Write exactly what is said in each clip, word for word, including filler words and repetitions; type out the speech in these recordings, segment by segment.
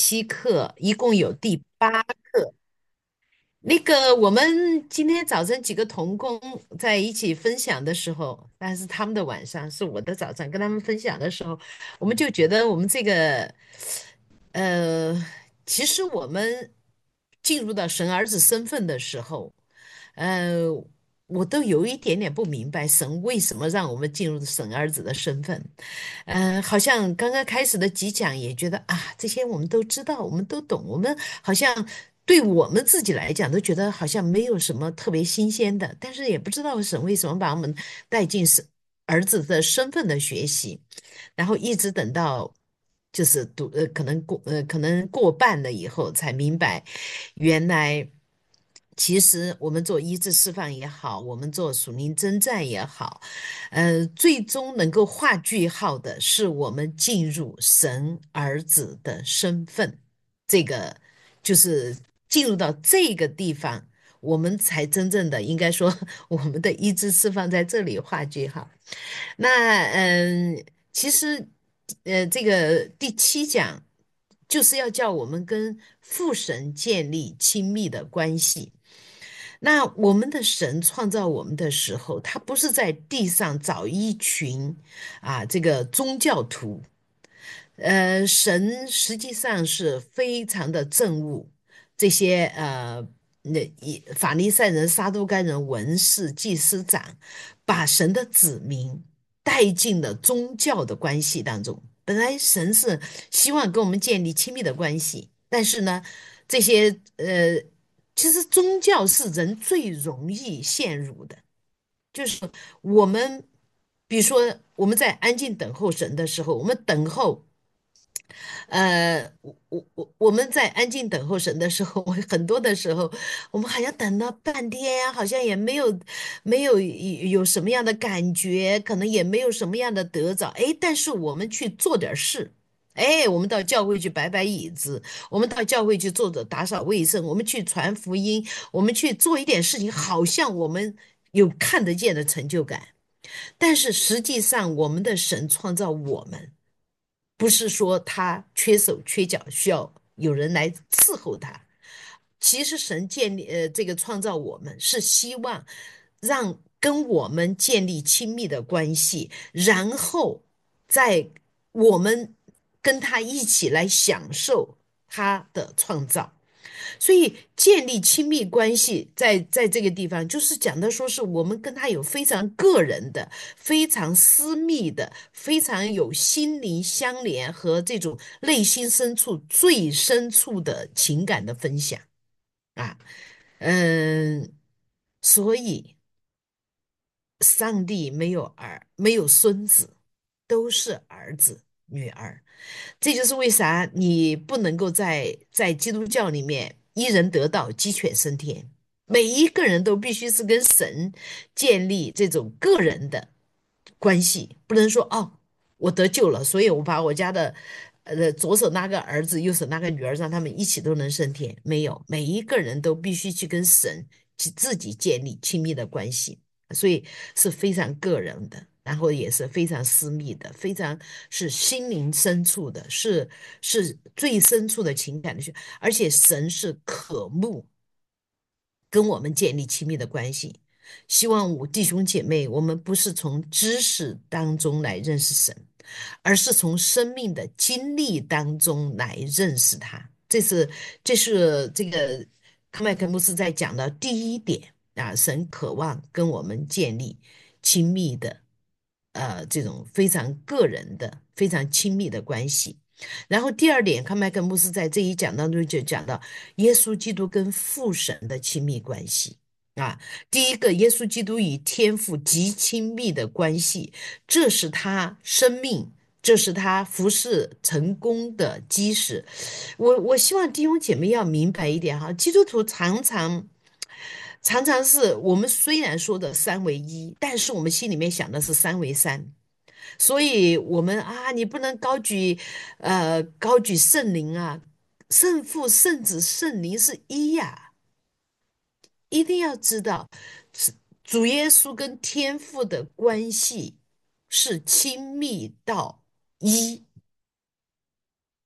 七课，一共有第八课。那个，我们今天早晨几个同工在一起分享的时候，但是他们的晚上是我的早上，跟他们分享的时候，我们就觉得我们这个，呃，其实我们进入到神儿子身份的时候，呃，我都有一点点不明白神为什么让我们进入神儿子的身份。嗯、好像刚刚开始的几讲也觉得啊，这些我们都知道，我们都懂，我们好像对我们自己来讲都觉得好像没有什么特别新鲜的，但是也不知道神为什么把我们带进是儿子的身份的学习，然后一直等到就是读呃，可能过呃，可能过半了以后才明白，原来其实我们做医治释放也好，我们做属灵征战也好，呃，最终能够画句号的是我们进入神儿子的身份，这个就是进入到这个地方，我们才真正的应该说，我们的医治释放在这里画句号。那嗯，其实呃，这个第七讲就是要叫我们跟父神建立亲密的关系。那我们的神创造我们的时候，他不是在地上找一群啊这个宗教徒，呃，神实际上是非常的憎恶这些呃，那以法利赛人、撒都该人、文士、祭司长，把神的子民带进了宗教的关系当中。本来神是希望跟我们建立亲密的关系，但是呢，这些呃，其实宗教是人最容易陷入的。就是我们，比如说我们在安静等候神的时候，我们等候。呃，我我我我们在安静等候神的时候，我很多的时候，我们好像等了半天呀，好像也没有没有有什么样的感觉，可能也没有什么样的得着，哎，但是我们去做点事。哎，我们到教会去摆摆椅子，我们到教会去做做打扫卫生，我们去传福音，我们去做一点事情，好像我们有看得见的成就感。但是实际上，我们的神创造我们。不是说他缺手缺脚，需要有人来伺候他。其实神建立呃这个创造我们是希望让跟我们建立亲密的关系，然后在我们跟他一起来享受他的创造。所以建立亲密关系在在这个地方，就是讲的说是我们跟他有非常个人的、非常私密的、非常有心灵相连和这种内心深处最深处的情感的分享啊，嗯，所以上帝没有儿，没有孙子，都是儿子、女儿。这就是为啥你不能够在在基督教里面一人得道，鸡犬升天。每一个人都必须是跟神建立这种个人的关系，不能说哦，我得救了，所以我把我家的呃左手那个儿子，右手那个女儿，让他们一起都能升天。没有，每一个人都必须去跟神去自己建立亲密的关系。所以是非常个人的，然后也是非常私密的，非常是心灵深处的，是是最深处的情感的去，而且神是渴慕跟我们建立亲密的关系。希望我弟兄姐妹，我们不是从知识当中来认识神，而是从生命的经历当中来认识他。这是这是这个康麦克牧师在讲的第一点啊，神渴望跟我们建立亲密的，呃，这种非常个人的、非常亲密的关系。然后第二点，康麦克牧师在这一讲当中就讲到耶稣基督跟父神的亲密关系啊。第一个，耶稣基督与天父极亲密的关系，这是他生命，这是他服侍成功的基石。我我希望弟兄姐妹要明白一点哈，基督徒常常常常是我们虽然说的三为一，但是我们心里面想的是三为三。所以我们啊，你不能高举，呃，高举圣灵啊，圣父、圣子、圣灵是一呀，一定要知道，是主耶稣跟天父的关系是亲密到一。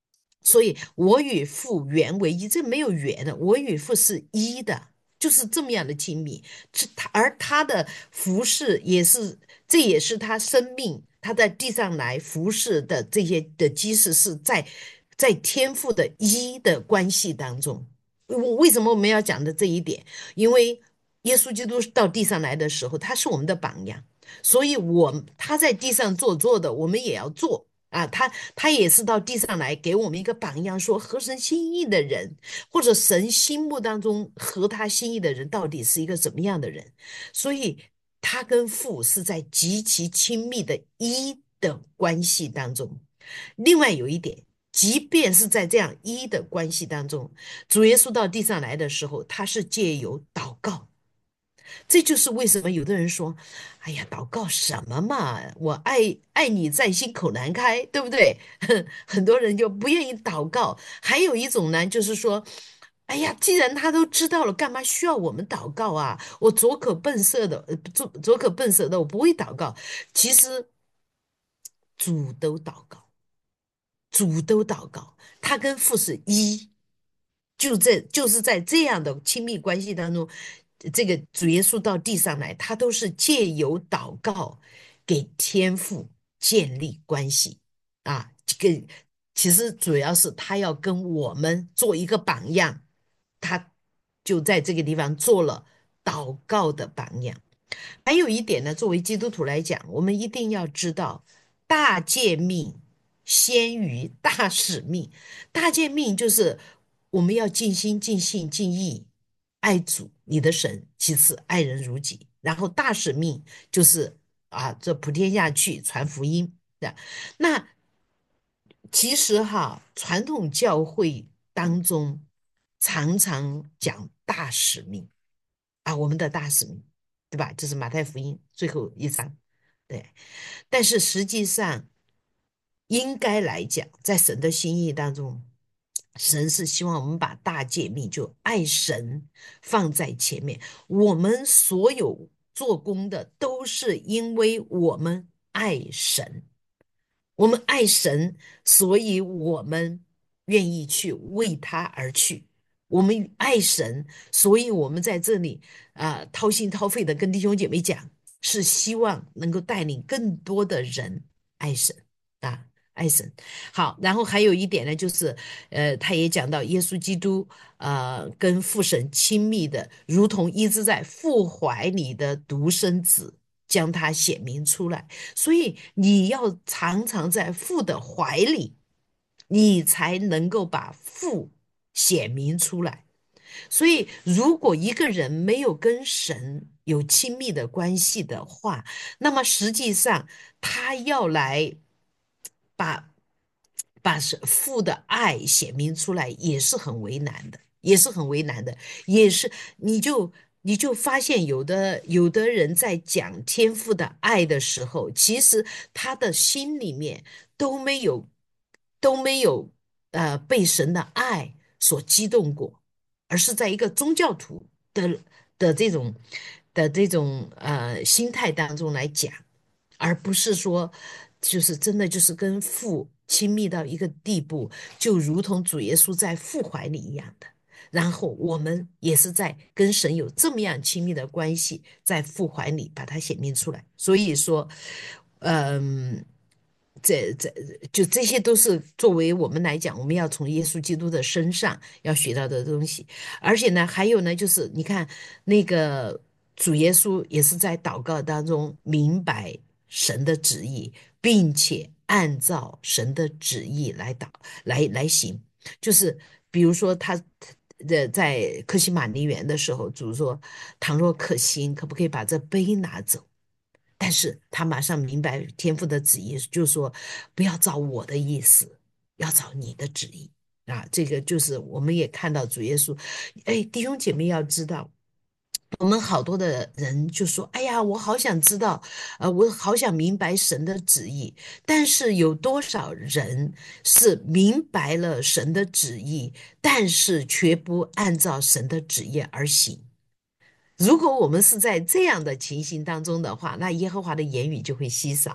所以我与父原为一，这没有原的，我与父是一的，就是这么样的亲密。是他，而他的服饰也是，这也是他生命，他在地上来服侍的这些的基石是在在天父的一的关系当中。为为什么我们要讲的这一点？因为耶稣基督到地上来的时候，他是我们的榜样，所以我他在地上做做的，我们也要做。啊，他他也是到地上来给我们一个榜样，说合神心意的人，或者神心目当中合他心意的人，到底是一个怎么样的人？所以他跟父是在极其亲密的一的关系当中。另外有一点，即便是在这样一的关系当中，主耶稣到地上来的时候，他是借由祷告。这就是为什么有的人说：“哎呀，祷告什么嘛？我爱爱你在心口难开，对不对？”很多人就不愿意祷告。还有一种呢，就是说：“哎呀，既然他都知道了，干嘛需要我们祷告啊？我左可笨舌的，呃，左左可笨舌的，我不会祷告。”其实主都祷告，主都祷告，他跟父是一。就在就是在这样的亲密关系当中，这个主耶稣到地上来，他都是借由祷告给天父建立关系啊。这个其实主要是他要跟我们做一个榜样，他就在这个地方做了祷告的榜样。还有一点呢，作为基督徒来讲，我们一定要知道，大诫命先于大使命。大诫命就是我们要尽心、尽性、尽意爱主你的神，其次爱人如己。然后大使命就是啊，这普天下去传福音的。那其实哈，传统教会当中常常讲大使命。啊，我们的大使命，对吧？这是马太福音最后一章，对。但是实际上，应该来讲，在神的心意当中，神是希望我们把大诫命就爱神放在前面。我们所有做工的，都是因为我们爱神。我们爱神，所以我们愿意去为他而去。我们爱神，所以我们在这里啊、呃掏心掏肺的跟弟兄姐妹讲，是希望能够带领更多的人爱神啊，爱神。好，然后还有一点呢，就是呃，他也讲到耶稣基督呃跟父神亲密的，如同一直在父怀里的独生子，将他显明出来。所以你要常常在父的怀里，你才能够把父显明出来。所以，如果一个人没有跟神有亲密的关系的话，那么实际上他要来把把是父的爱显明出来，也是很为难的，也是很为难的，也是你就你就发现有的有的人在讲天父的爱的时候，其实他的心里面都没有都没有呃被神的爱所激动过。而是在一个宗教徒的的这种的这种呃心态当中来讲，而不是说就是真的就是跟父亲密到一个地步，就如同主耶稣在父怀里一样的。然后我们也是在跟神有这么样亲密的关系，在父怀里把它显明出来。所以说，嗯，这这就这些都是作为我们来讲，我们要从耶稣基督的身上要学到的东西。而且呢，还有呢，就是你看那个主耶稣也是在祷告当中明白神的旨意，并且按照神的旨意来祷来来行。就是比如说他的在克西马尼园的时候，主说：“倘若可行，可不可以把这杯拿走？”但是他马上明白天父的旨意，就是说不要照我的意思，要照你的旨意啊。这个就是我们也看到主耶稣，哎，弟兄姐妹要知道，我们好多的人就说：“哎呀，我好想知道，呃，我好想明白神的旨意。”但是有多少人是明白了神的旨意，但是却不按照神的旨意而行？如果我们是在这样的情形当中的话，那耶和华的言语就会稀少。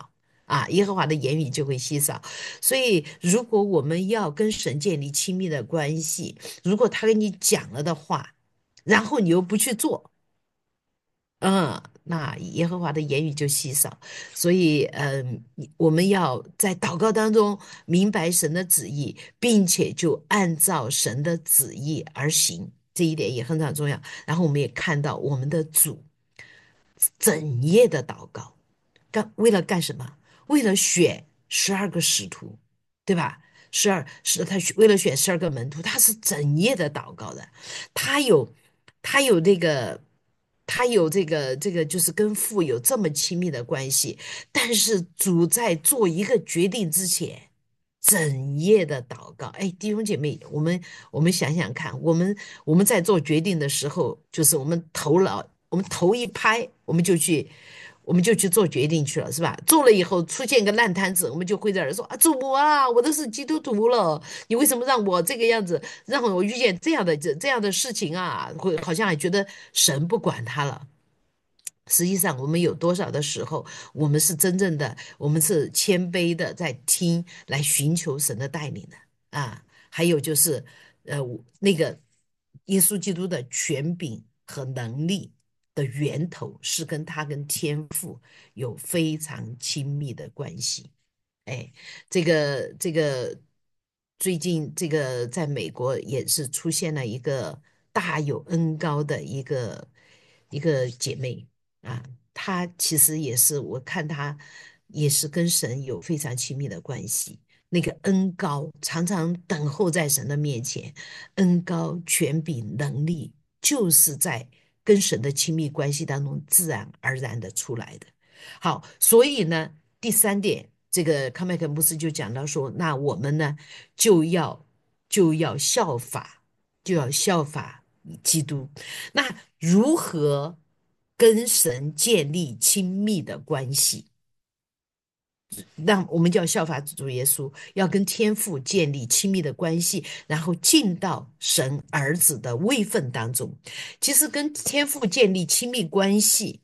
啊，耶和华的言语就会稀少。所以，如果我们要跟神建立亲密的关系，如果他跟你讲了的话，然后你又不去做，嗯，那耶和华的言语就稀少。所以，嗯，我们要在祷告当中明白神的旨意，并且就按照神的旨意而行，这一点也非常重要。然后，我们也看到我们的主整夜的祷告。干为了干什么？为了选十二个使徒，对吧？十二是他为了选十二个门徒，他是整夜的祷告的。他有他有这个，他有这个这个，就是跟父有这么亲密的关系。但是主在做一个决定之前，整夜的祷告。哎，弟兄姐妹，我们我们想想看，我们我们在做决定的时候，就是我们头脑，我们头一拍，我们就去。我们就去做决定去了，是吧？做了以后出现个烂摊子，我们就会在这儿说啊，主啊，我都是基督徒了，你为什么让我这个样子，让我遇见这样的这这样的事情啊？会好像还觉得神不管他了。实际上，我们有多少的时候，我们是真正的，我们是谦卑的在听，来寻求神的带领的啊。还有就是，呃，那个耶稣基督的权柄和能力的源头，是跟他跟天父有非常亲密的关系。哎，这个这个最近这个在美国也是出现了一个大有恩高的一个一个姐妹啊，她其实也是我看她也是跟神有非常亲密的关系。那个恩高常常等候在神的面前，恩高权柄能力就是在跟神的亲密关系当中自然而然的出来的。好，所以呢，第三点，这个康麦克牧师就讲到说，那我们呢就要就要效法，就要效法基督。那如何跟神建立亲密的关系？那我们就要效法主耶稣，要跟天父建立亲密的关系，然后进到神儿子的位分当中。其实跟天父建立亲密关系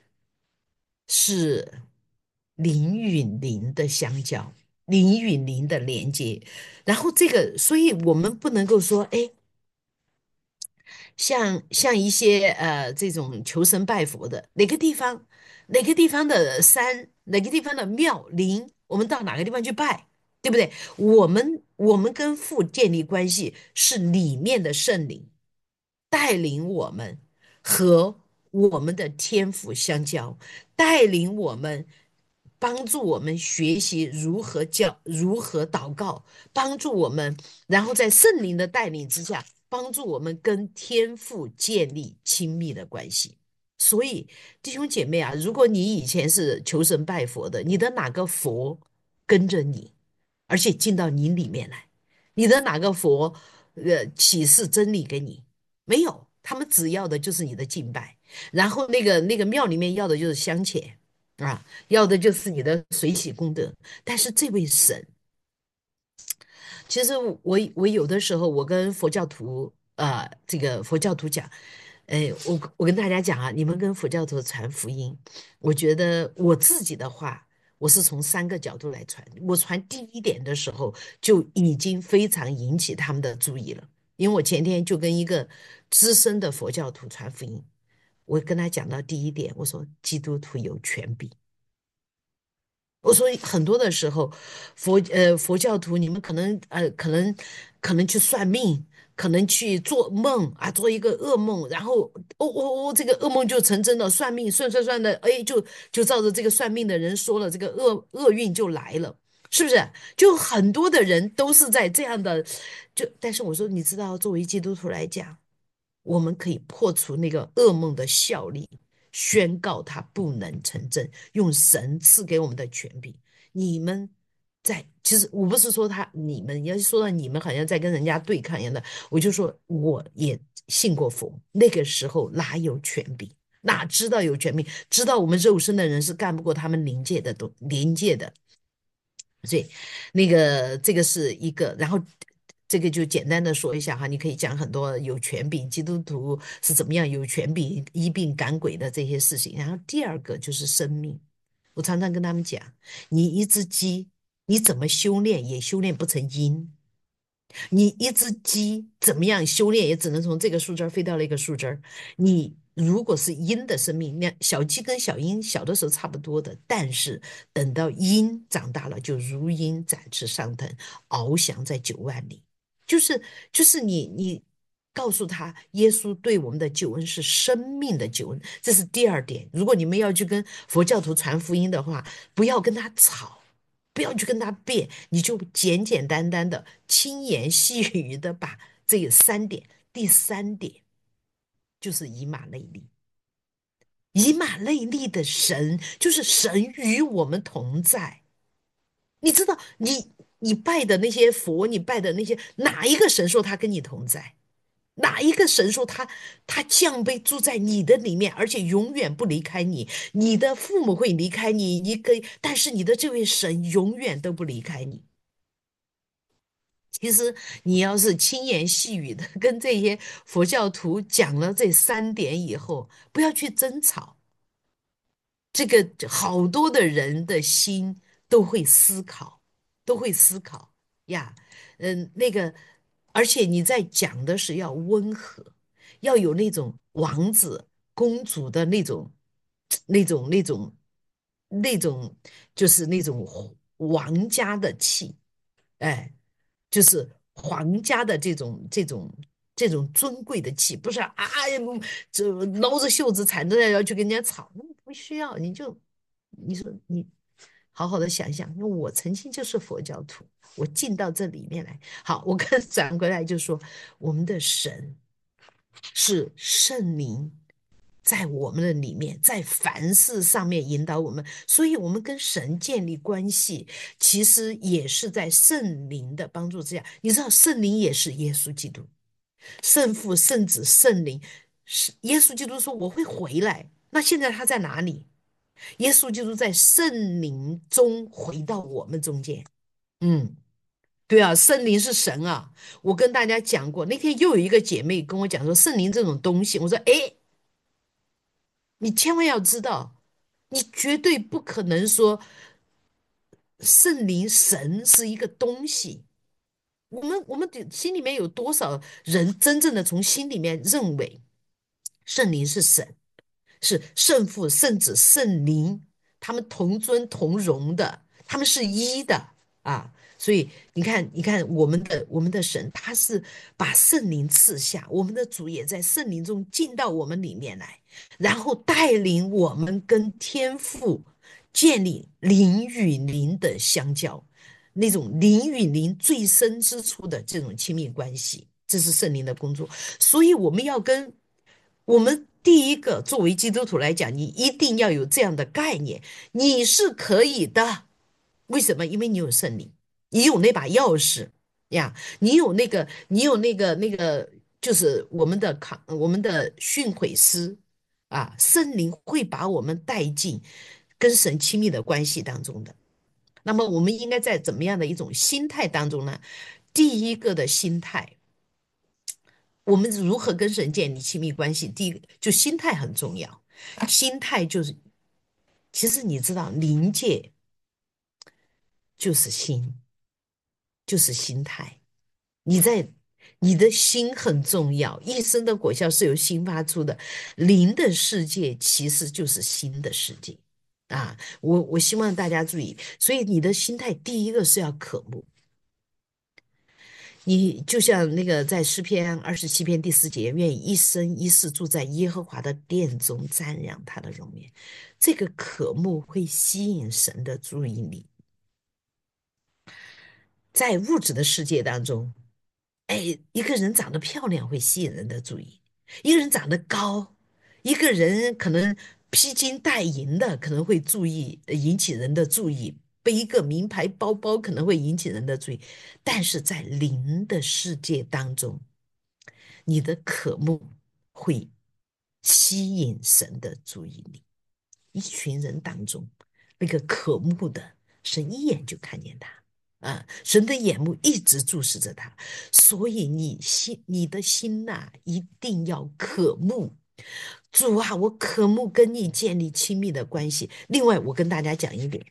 是灵与灵的相交，灵与灵的连接。然后这个，所以我们不能够说，哎，像像一些呃这种求神拜佛的，哪个地方哪个地方的山，哪个地方的庙灵，我们到哪个地方去拜，对不对？我们我们跟父建立关系是里面的圣灵带领我们和我们的天赋相交，带领我们，帮助我们学习如何教，如何祷告，帮助我们，然后在圣灵的带领之下，帮助我们跟天父建立亲密的关系。所以，弟兄姐妹啊，如果你以前是求神拜佛的，你的哪个佛跟着你，而且进到你里面来？你的哪个佛，呃，启示真理给你？没有，他们只要的就是你的敬拜，然后那个那个庙里面要的就是香钱啊，要的就是你的水洗功德。但是这位神，其实我我有的时候我跟佛教徒呃，这个佛教徒讲，哎，我我跟大家讲啊，你们跟佛教徒传福音，我觉得我自己的话，我是从三个角度来传。我传第一点的时候就已经非常引起他们的注意了，因为我前天就跟一个资深的佛教徒传福音，我跟他讲到第一点，我说基督徒有权柄。我说很多的时候，佛呃佛教徒，你们可能呃可能可能去算命，可能去做梦啊，做一个噩梦，然后哦哦哦，这个噩梦就成真了，算命算算算的，哎，就就照着这个算命的人说了，这个厄厄运就来了，是不是？就很多的人都是在这样的，就但是我说，你知道，作为基督徒来讲。我们可以破除那个噩梦的效力，宣告它不能成真，用神赐给我们的权柄。你们在，其实我不是说他你们，要是说到你们，好像在跟人家对抗一样的，我就说我也信过佛，那个时候哪有权柄？哪知道有权柄？知道我们肉身的人是干不过他们灵界的东灵界的，所以那个这个是一个，然后这个就简单的说一下哈，你可以讲很多有权柄基督徒是怎么样有权柄医病赶鬼的这些事情。然后第二个就是生命， 我常常跟他们讲，你一只鸡，你怎么修炼也修炼不成鹰。你一只鸡怎么样修炼，也只能从这个树枝儿飞到那个树枝儿。你如果是鹰的生命，那小鸡跟小鹰小的时候差不多的，但是等到鹰长大了，就如鹰展翅上腾，翱翔在九万里。就是就是你你告诉他，耶稣对我们的救恩是生命的救恩，这是第二点。如果你们要去跟佛教徒传福音的话，不要跟他吵。不要去跟他辩，你就简简单单的、轻言细语的把这三点。第三点就是以马内利，以马内利的神就是神与我们同在。你知道，你你拜的那些佛，你拜的那些哪一个神说他跟你同在？哪一个神说他他降杯住在你的里面，而且永远不离开你？你的父母会离开你，一个，但是你的这位神永远都不离开你。其实你要是轻言细语的跟这些佛教徒讲了这三点以后，不要去争吵，这个好多的人的心都会思考，都会思考呀。嗯，那个，而且你在讲的是要温和，要有那种王子公主的那种、那种、那种、那种，就是那种王家的气。哎，就是皇家的这种这种这种尊贵的气，不是啊，这挠着袖子缠着要去跟人家吵，不需要，你就你说你好好的想想，因为我曾经就是佛教徒，我进到这里面来。好，我跟转过来就说，我们的神是圣灵。在我们的里面，在凡事上面引导我们，所以我们跟神建立关系，其实也是在圣灵的帮助之下。你知道，圣灵也是耶稣基督，圣父、圣子、圣灵，是耶稣基督说我会回来。那现在他在哪里？耶稣基督在圣灵中回到我们中间。嗯，对啊，圣灵是神啊。我跟大家讲过，那天又有一个姐妹跟我讲说，圣灵这种东西，我说，诶，你千万要知道，你绝对不可能说圣灵神是一个东西。我们我们的心里面有多少人真正的从心里面认为圣灵是神？是圣父、圣子、圣灵，他们同尊同荣的，他们是一的啊。所以你看，你看我们的我们的神，他是把圣灵赐下，我们的主也在圣灵中进到我们里面来，然后带领我们跟天父建立灵与灵的相交，那种灵与灵最深之处的这种亲密关系，这是圣灵的工作。所以我们要跟我们第一个作为基督徒来讲，你一定要有这样的概念，你是可以的。为什么？因为你有圣灵，你有那把钥匙呀，你有那个，你有那个那个，就是我们的康，我们的训诲师啊，圣灵会把我们带进跟神亲密的关系当中的。那么我们应该在怎么样的一种心态当中呢？第一个的心态。我们如何跟神建立亲密关系？第一个就心态很重要，心态就是，其实你知道，灵界就是心，就是心态。你在你的心很重要，一生的果效是由心发出的。灵的世界其实就是心的世界啊！我我希望大家注意，所以你的心态第一个是要渴慕。你就像那个在诗篇二十七篇第四节，愿意一生一世住在耶和华的殿中，瞻仰他的容颜。这个渴慕会吸引神的注意力。在物质的世界当中，哎，一个人长得漂亮会吸引人的注意，一个人长得高，一个人可能披金戴银的可能会注意，呃引起人的注意，背一个名牌包包可能会引起人的注意，但是在灵的世界当中，你的渴慕会吸引神的注意力。一群人当中，那个渴慕的，神一眼就看见他。啊，神的眼目一直注视着他，所以你心，你的心呐、一定要渴慕， 主啊，我渴慕跟你建立亲密的关系。另外，我跟大家讲一点，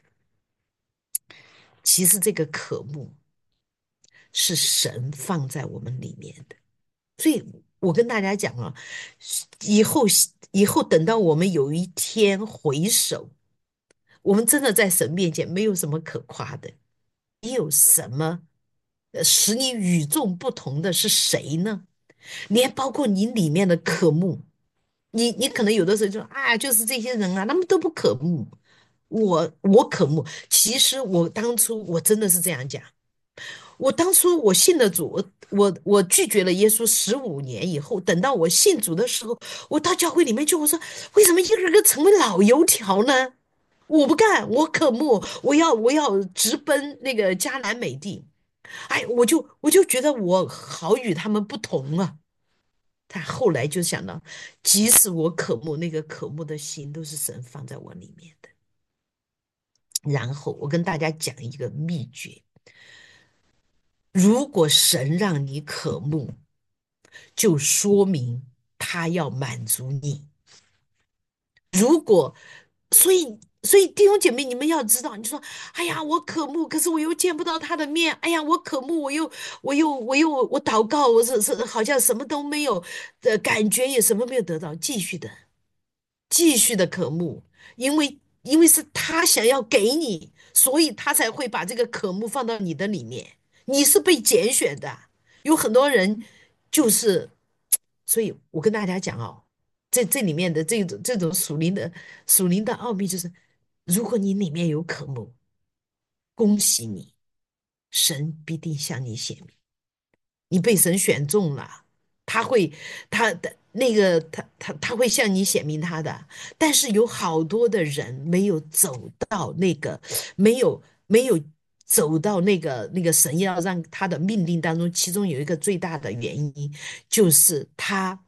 其实这个渴慕是神放在我们里面的。所以我跟大家讲啊，以后以后等到我们有一天回首，我们真的在神面前没有什么可夸的，你有什么呃使你与众不同的是谁呢？连包括你里面的渴慕，你你可能有的时候就啊，就是这些人啊，他们都不渴慕，我我渴慕。其实我当初我真的是这样讲。我当初我信了主，我我我拒绝了耶稣十五年以后，等到我信主的时候，我到教会里面去，我说为什么一个个成为老油条呢？我不干，我渴慕，我要我要直奔那个迦南美地。哎，我就我就觉得我好与他们不同啊。他后来就想到，即使我渴慕，那个渴慕的心都是神放在我里面的。然后我跟大家讲一个秘诀：如果神让你渴慕，就说明他要满足你。如果，所以，所以弟兄姐妹，你们要知道，你说，哎呀，我渴慕，可是我又见不到他的面，哎呀，我渴慕，我又，我又，我又，我祷告，我是是，好像什么都没有的感觉，也什么没有得到，继续的。继续的渴慕，因为因为是他想要给你，所以他才会把这个渴慕放到你的里面。你是被拣选的，有很多人就是，所以我跟大家讲哦，这这里面的这种这种属灵的属灵的奥秘就是，如果你里面有渴慕，恭喜你，神必定向你显明。你被神选中了，他会，他的那个他他他会向你显明他的，但是有好多的人没有走到那个，没有没有走到那个那个神要让他的命令当中，其中有一个最大的原因就是他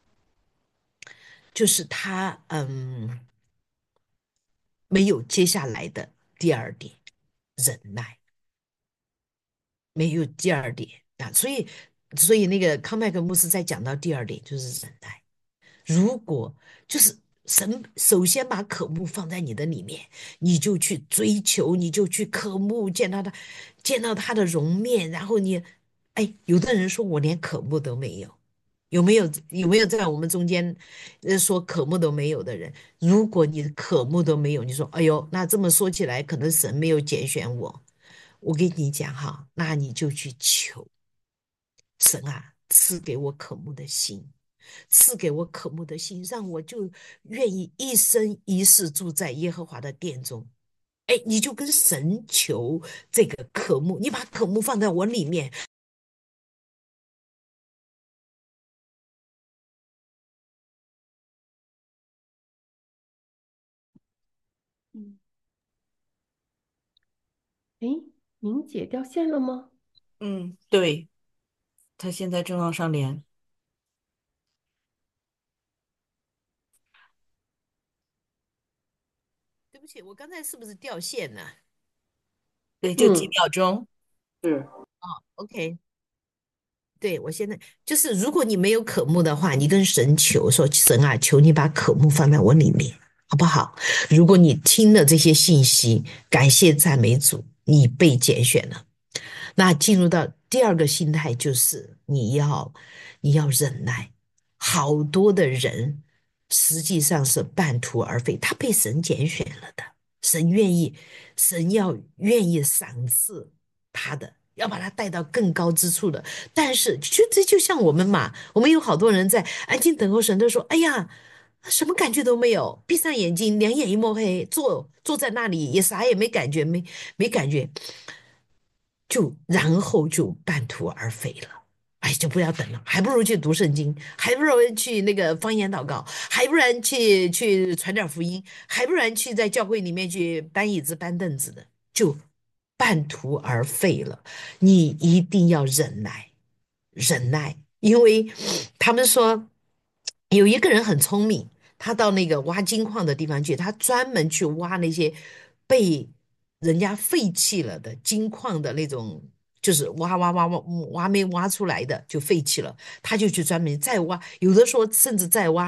就是他嗯没有接下来的第二点忍耐。没有第二点啊，所以所以那个康麦克牧师在讲到第二点就是忍耐。如果就是神首先把渴慕放在你的里面，你就去追求，你就去渴慕见到他，见到他的容面，然后你，哎，有的人说我连渴慕都没有，有没有有没有在我们中间，呃，说渴慕都没有的人？如果你渴慕都没有，你说，哎呦，那这么说起来，可能神没有拣选我。我跟你讲哈，那你就去求神啊，赐给我渴慕的心，赐给我渴慕的心，让我就愿意一生一世住在耶和华的殿中。哎，你就跟神求这个渴慕，你把渴慕放在我里面。 嗯，诶，莹姐掉线了吗？ 嗯，对，他现在正往上连， 对不起，我刚才是不是掉线了对，就几嗯， 秒钟。 是， ？OK，对，我现在就是，如果你没有渴慕的话，你跟神求说：“神啊，求你把渴慕放在我里面，好不好？”如果你听了这些信息，感谢赞美主，你被拣选了。那进入到第二个心态，就是你要你要忍耐。好多的人实际上是半途而废，他被神拣选了的，神愿意，神要愿意赏赐他的，要把他带到更高之处的。但是就这就像我们嘛，我们有好多人在安静等候神，都说：“哎呀。”什么感觉都没有，闭上眼睛，两眼一抹黑，坐坐在那里也啥也没感觉，没没感觉。就然后就半途而废了。哎，就不要等了，还不如去读圣经，还不如去那个方言祷告，还不然去去传点福音，还不然去在教会里面去搬椅子搬凳子的，就半途而废了。你一定要忍耐，忍耐，因为他们说有一个人很聪明，他到那个挖金矿的地方去，他专门去挖那些被人家废弃了的金矿的那种，就是挖挖挖挖挖没挖出来的就废弃了，他就去专门再挖，有的说甚至再挖。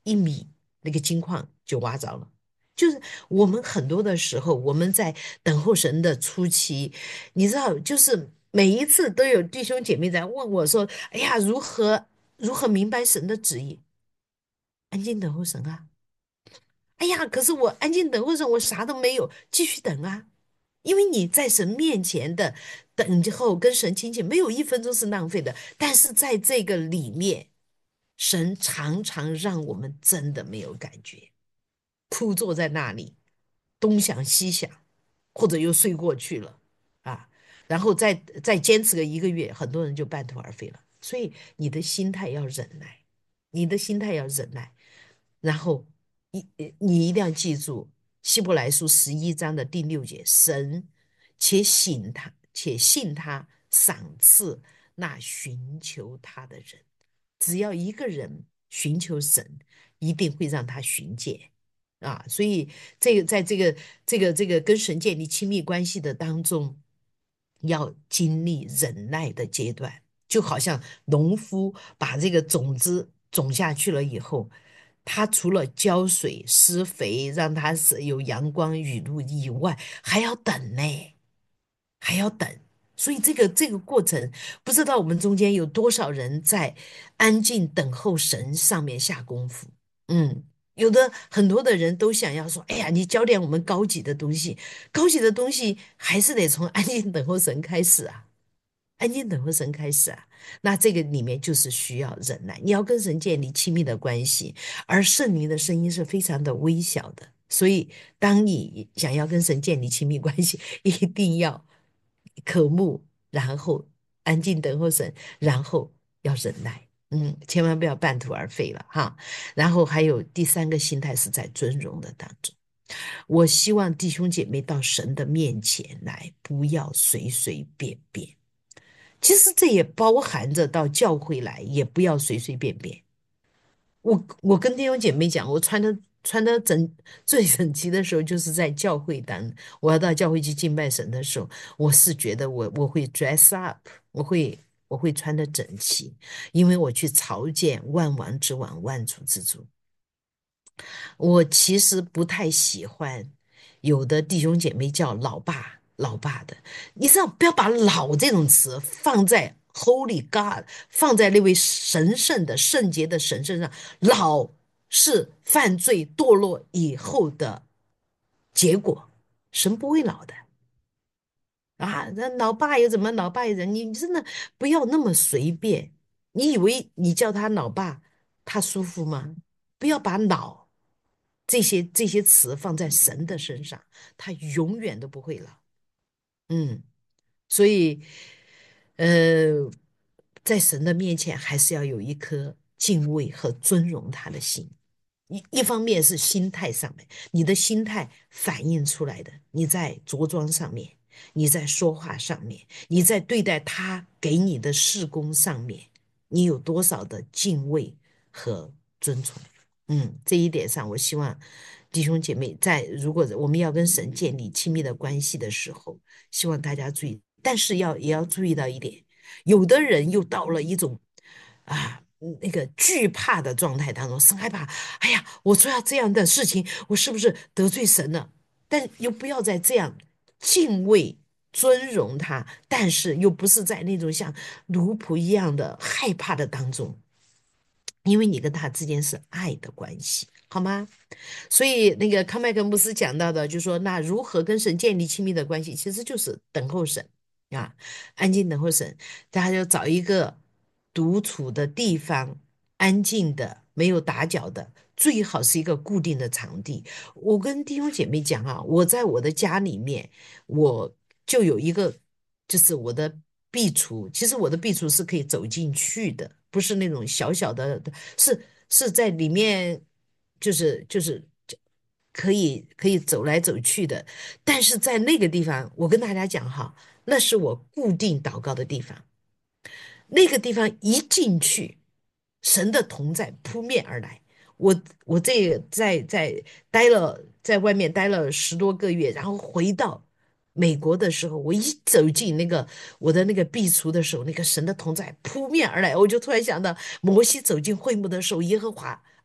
一米，那个金矿就挖着了。就是我们很多的时候，我们在等候神的初期，你知道，就是每一次都有弟兄姐妹在问我说：“哎呀，如何如何明白神的旨意？安静等候神啊！哎呀，可是我安静等候神，我啥都没有，继续等啊！因为你在神面前的等候跟神亲近，没有一分钟是浪费的。但是在这个里面，神常常让我们真的没有感觉。”枯坐在那里，东想西想，或者又睡过去了啊，然后再再坚持个一个月，很多人就半途而废了。所以你的心态要忍耐，你的心态要忍耐，然后一你一定要记住希伯来书十一章的第六节，神且信他，且信他赏赐那寻求他的人。只要一个人寻求神，一定会让他寻见。啊，所以这个在这个这个这个跟神建立亲密关系的当中，要经历忍耐的阶段，就好像农夫把这个种子种下去了以后，他除了浇水、施肥，让它是有阳光、雨露以外，还要等呢，还要等。所以这个这个过程，不知道我们中间有多少人在安静等候神上面下功夫。嗯。有的很多的人都想要说，哎呀，你教点我们高级的东西，高级的东西还是得从安静等候神开始啊，安静等候神开始啊。那这个里面就是需要忍耐，你要跟神建立亲密的关系，而圣灵的声音是非常的微小的，所以当你想要跟神建立亲密关系，一定要渴慕，然后安静等候神，然后要忍耐。嗯，千万不要半途而废了哈。然后还有第三个心态是在尊荣的当中。我希望弟兄姐妹到神的面前来，不要随随便便。其实这也包含着到教会来，也不要随随便便。我我跟弟兄姐妹讲，我穿的穿的整最整齐的时候，就是在教会当我要到教会去敬拜神的时候，我是觉得我我会 dress up，我会我会穿的整齐，因为我去朝见万王之王、万主之主。我其实不太喜欢有的弟兄姐妹叫老爸老爸的，你知道不要把"老"这种词放在 Holy God，放在那位神圣的圣洁的神身上。老是犯罪堕落以后的结果，神不会老的啊。那老爸又怎么老爸又怎么你真的不要那么随便。你以为你叫他老爸，他舒服吗？不要把老这些这些词放在神的身上，他永远都不会老。嗯，所以，呃，在神的面前，还是要有一颗敬畏和尊荣他的心。一一方面是心态上面，你的心态反映出来的，你在着装上面，你在说话上面，你在对待他给你的事工上面，你有多少的敬畏和尊崇？嗯，这一点上，我希望弟兄姐妹在如果我们要跟神建立亲密的关系的时候，希望大家注意，但是要也要注意到一点，有的人又到了一种啊那个惧怕的状态当中，生害怕，哎呀，我做要这样的事情，我是不是得罪神了？但又不要再这样敬畏。尊荣他，但是又不是在那种像奴仆一样的害怕的当中，因为你跟他之间是爱的关系，好吗？所以那个康麦克牧师讲到的，就是说那如何跟神建立亲密的关系，其实就是等候神啊，安静等候神。大家要找一个独处的地方，安静的，没有打搅的，最好是一个固定的场地。我跟弟兄姐妹讲啊，我在我的家里面，我就有一个，就是我的壁橱。其实我的壁橱是可以走进去的，不是那种小小的，是是在里面，就是就是可以可以走来走去的。但是在那个地方，我跟大家讲哈，那是我固定祷告的地方。那个地方一进去，神的同在扑面而来。我我这个在在待了在外面待了十多个月，然后回到美国的时候，我一走进那个我的那个壁橱的时候，那个神的同在扑面而来，我就突然想到摩西走进会幕的时候，耶和华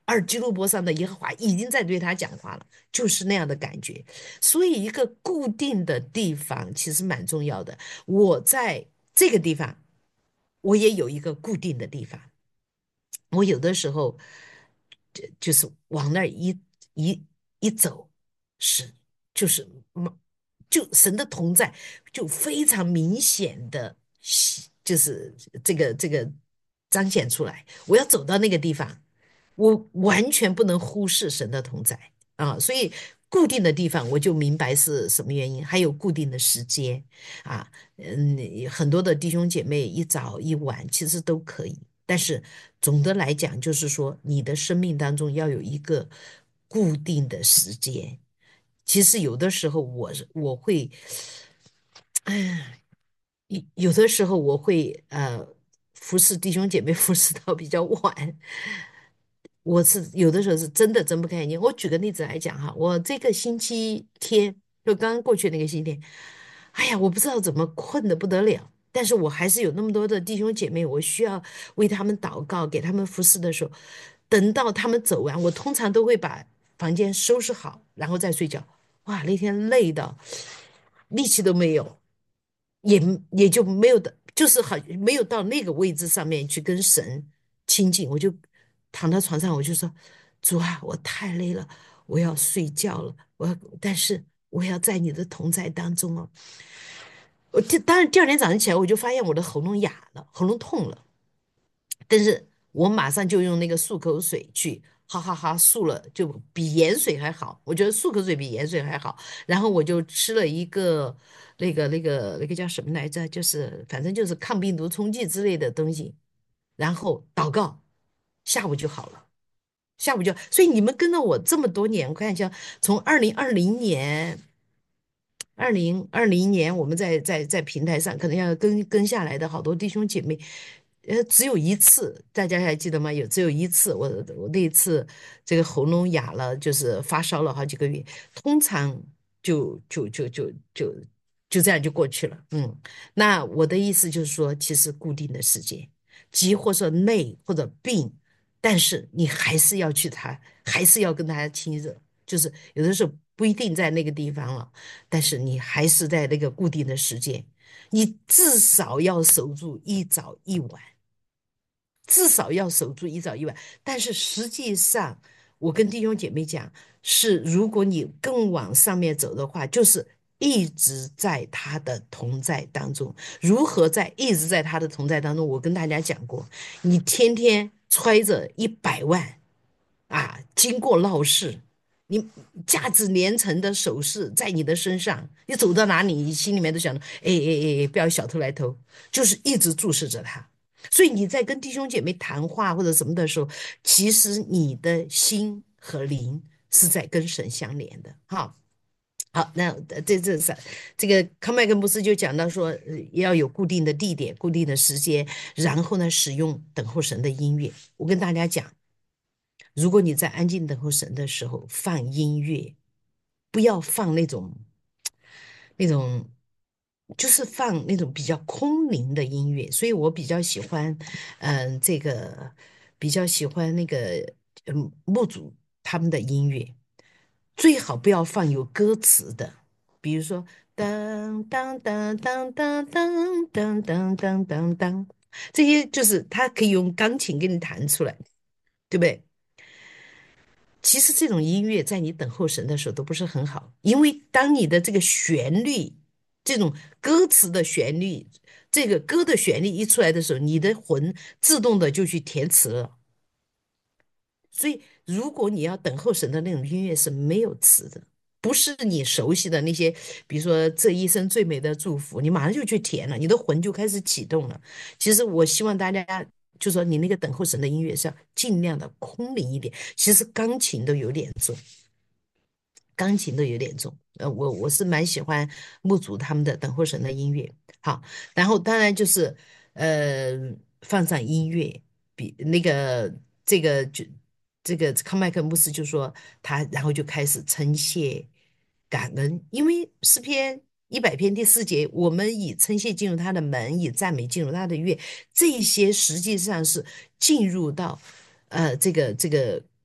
而基路伯上的耶和华已经在对他讲话了，就是那样的感觉。所以，一个固定的地方其实蛮重要的。我在这个地方，我也有一个固定的地方。我有的时候就就是往那儿一一一走，是就是嗯就神的同在就非常明显的，就是这个这个彰显出来。我要走到那个地方，我完全不能忽视神的同在啊，所以固定的地方我就明白是什么原因，还有固定的时间啊，嗯，很多的弟兄姐妹一早一晚其实都可以，但是总的来讲就是说，你的生命当中要有一个固定的时间。其实有的时候我我会，哎，有有的时候我会呃服侍弟兄姐妹服侍到比较晚，我是有的时候是真的睁不开眼睛。我举个例子来讲哈，我这个星期天就刚刚过去那个星期天，哎呀，我不知道怎么困得不得了，但是我还是有那么多的弟兄姐妹，我需要为他们祷告，给他们服侍的时候，等到他们走完，我通常都会把房间收拾好，然后再睡觉。哇，那天累到力气都没有。也也就没有的，就是好没有到那个位置上面去跟神亲近，我就躺在床上，我就说：主啊，我太累了，我要睡觉了，我要，但是我要在你的同在当中哦。我这当然第二天早上起来，我就发现我的喉咙哑了，喉咙痛了。但是我马上就用那个漱口水去哈哈哈漱了，就比盐水还好。我觉得漱口水比盐水还好。然后我就吃了一个那个那个那个叫什么来着？就是反正就是抗病毒冲剂之类的东西。然后祷告，下午就好了。下午就，所以你们跟了我这么多年，我看一下，从二零二零年二零二零年，我们在在在平台上可能要跟跟下来的好多弟兄姐妹，呃，只有一次，大家还记得吗？有只有一次，我我那一次这个喉咙哑了，就是发烧了好几个月，通常就就就就就就这样就过去了。嗯，那我的意思就是说，其实固定的时间，急或者累或者病，但是你还是要去他，还是要跟他亲热，就是有的时候不一定在那个地方了。但是你还是在那个固定的时间，你至少要守住一早一晚，至少要守住一早一晚。但是实际上，我跟弟兄姐妹讲，是如果你更往上面走的话，就是一直在他的同在当中。如何在一直在他的同在当中？我跟大家讲过，你天天揣着一百万啊，经过闹市。你价值连城的首饰在你的身上，你走到哪里，你心里面都想着，哎哎哎，不要小偷来偷，就是一直注视着他。所以你在跟弟兄姐妹谈话或者什么的时候，其实你的心和灵是在跟神相连的。哈，好，那这这是这个康麦根博士就讲到说，呃要有固定的地点、固定的时间，然后呢，使用等候神的音乐。我跟大家讲。如果你在安静等候神的时候放音乐，不要放那种那种，就是放那种比较空灵的音乐。所以我比较喜欢，嗯，这个比较喜欢那个嗯牧主他们的音乐，最好不要放有歌词的，比如说当当当当当当当当当当当，这些就是他可以用钢琴给你弹出来，对不对？其实这种音乐在你等候神的时候都不是很好，因为当你的这个旋律，这种歌词的旋律，这个歌的旋律一出来的时候，你的魂自动的就去填词了。所以，如果你要等候神的那种音乐是没有词的，不是你熟悉的那些，比如说这一生最美的祝福，你马上就去填了，你的魂就开始启动了。其实我希望大家就说你那个等候神的音乐是要尽量的空灵一点，其实钢琴都有点重。钢琴都有点重。呃，我我是蛮喜欢牧族他们的等候神的音乐。好，然后当然就是呃放上音乐，比那个这个就这个康麦克牧师就说他，然后就开始称谢感恩，因为诗篇一百篇第四节，我们以称谢进入他的门，以赞美进入他的院，这些实际上是进入到呃这个这个。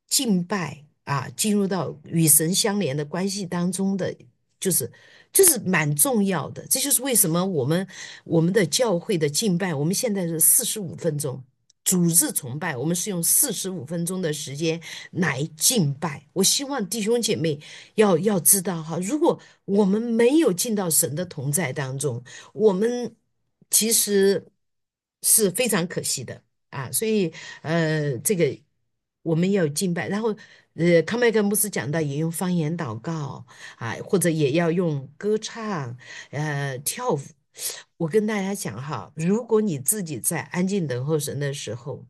敬拜啊，进入到与神相连的关系当中的，就是就是蛮重要的。这就是为什么我们我们的教会的敬拜，我们现在是四十五分钟。主日崇拜，我们是用四十五分钟的时间来敬拜。我希望弟兄姐妹要要知道哈，如果我们没有进到神的同在当中，我们其实是非常可惜的啊。所以呃，这个我们要有敬拜，然后呃，康麦克牧师讲到也用方言祷告啊，或者也要用歌唱，呃，跳舞。我跟大家讲哈，如果你自己在安静等候神的时候，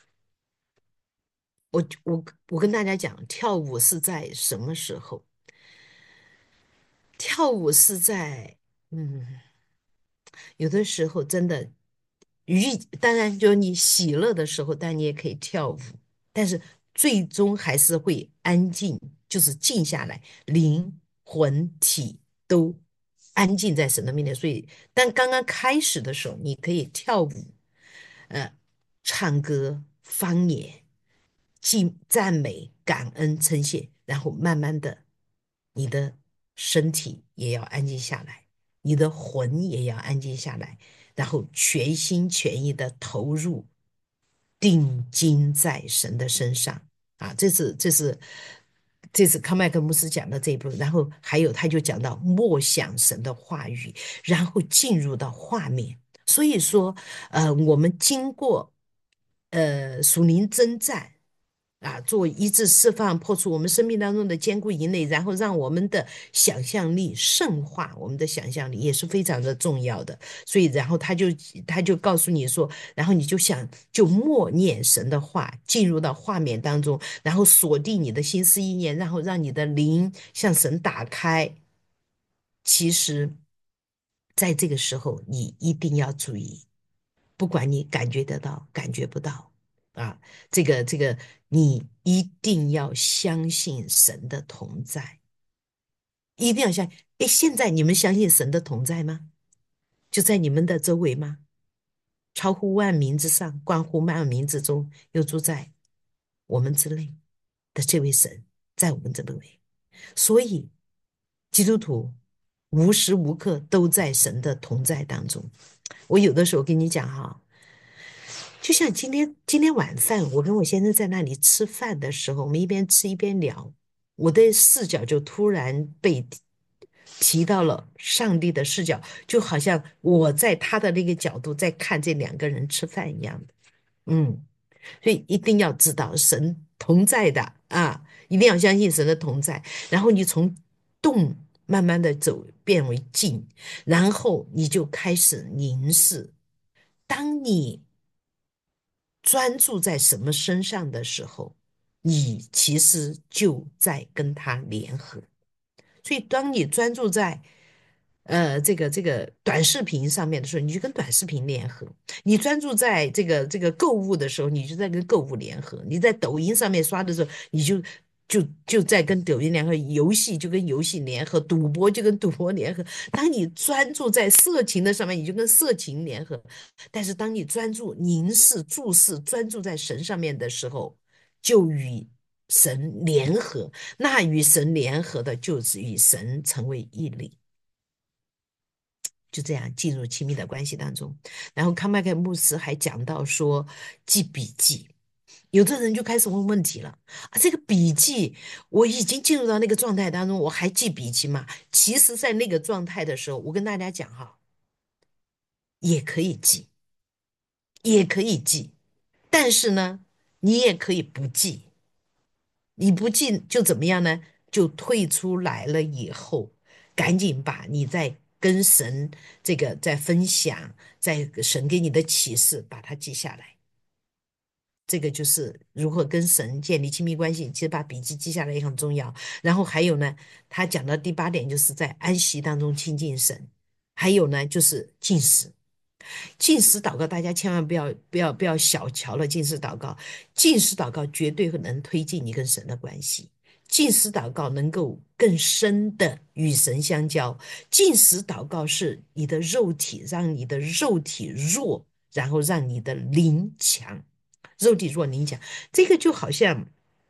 我我我跟大家讲，跳舞是在什么时候？跳舞是在嗯。有的时候真的愉，当然就你喜乐的时候，但你也可以跳舞，但是最终还是会安静，就是静下来，灵魂体都安静在神的面前。所以，但刚刚开始的时候，你可以跳舞，呃，唱歌、方言、敬赞美、感恩、称谢，然后慢慢的，你的身体也要安静下来。你的魂也要安静下来，然后全心全意的投入，定睛在神的身上啊！这是这是这是康麦克牧师讲的这一部分，然后还有他就讲到默想神的话语，然后进入到画面。所以说，呃，我们经过呃属灵征战。啊，做医治释放，破除我们生命当中的坚固营垒，然后让我们的想象力圣化，我们的想象力也是非常的重要的。所以，然后他就他就告诉你说，然后你就想就默念神的话，进入到画面当中，然后锁定你的心思意念，然后让你的灵向神打开。其实，在这个时候，你一定要注意，不管你感觉得到，感觉不到。啊，这个这个，你一定要相信神的同在，一定要相信。诶，现在你们相信神的同在吗？就在你们的周围吗？超乎万民之上，关乎万民之中，又住在我们之内的这位神，在我们这位。所以，基督徒无时无刻都在神的同在当中。我有的时候跟你讲哈，就像今天今天晚饭，我跟我先生在那里吃饭的时候，我们一边吃一边聊，我的视角就突然被提提到了上帝的视角，就好像我在他的那个角度在看这两个人吃饭一样的。嗯，所以一定要知道神同在的啊，一定要相信神的同在，然后你从动慢慢的走变为静，然后你就开始凝视。当你专注在什么身上的时候，你其实就在跟他联合。所以，当你专注在呃这个这个短视频上面的时候，你就跟短视频联合；你专注在这个这个购物的时候，你就在跟购物联合；你在抖音上面刷的时候，你就就就在跟抖音联合；游戏就跟游戏联合；赌博就跟赌博联合。当你专注在色情的上面，你就跟色情联合。但是当你专注凝视、注视、专注在神上面的时候，就与神联合。那与神联合的，就是与神成为一体。就这样进入亲密的关系当中。然后康麦克牧师还讲到说，记笔记。有的人就开始问问题了啊，这个笔记我已经进入到那个状态当中，我还记笔记吗？其实，在那个状态的时候，我跟大家讲哈，也可以记，也可以记，但是呢，你也可以不记。你不记就怎么样呢？就退出来了以后，赶紧把你在跟神这个在分享，在神给你的启示，把它记下来。这个就是如何跟神建立亲密关系，其实把笔记记下来也很重要。然后还有呢，他讲到第八点，就是在安息当中亲近神，还有呢就是进食。禁食祷告，大家千万不要不要不要小瞧了禁食祷告。禁食祷告绝对能推进你跟神的关系。禁食祷告能够更深的与神相交。禁食祷告是你的肉体，让你的肉体弱，然后让你的灵强。肉体弱，灵强，这个就好像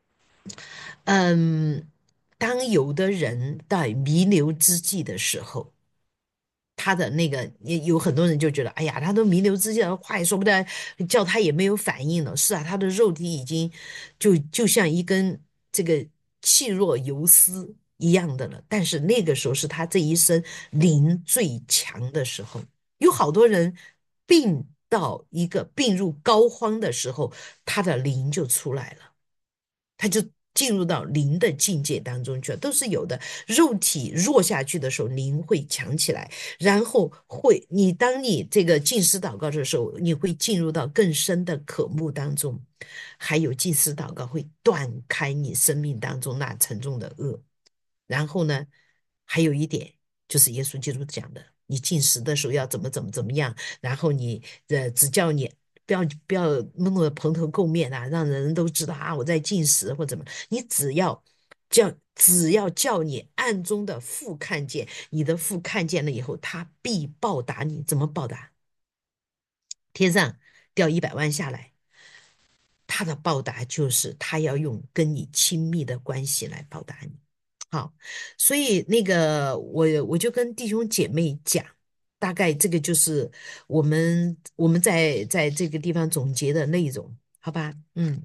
嗯，当有的人在弥留之际的时候，他的那个也有很多人就觉得，哎呀，他都弥留之际了，话也说不得，叫他也没有反应了。是啊，他的肉体已经就就像一根这个气若游丝一样的了。但是那个时候是他这一生灵最强的时候，有好多人病到一个病入膏肓的时候，他的灵就出来了。他就进入到灵的境界当中去了，都是有的。肉体弱下去的时候，灵会强起来，然后会，你当你这个进食祷告的时候，你会进入到更深的渴慕当中，还有进食祷告会断开你生命当中那沉重的恶。然后呢，还有一点就是耶稣基督讲的，你进食的时候要怎么怎么怎么样，然后你呃只叫你不要不要弄得蓬头垢面啊，让人都知道啊我在进食或怎么，你只要叫只要叫你暗中的父看见，你的父看见了以后，他必报答你。怎么报答？天上掉一百万下来，他的报答就是他要用跟你亲密的关系来报答你。好，所以那个我我就跟弟兄姐妹讲，大概这个就是我们我们在在这个地方总结的内容，好吧？嗯，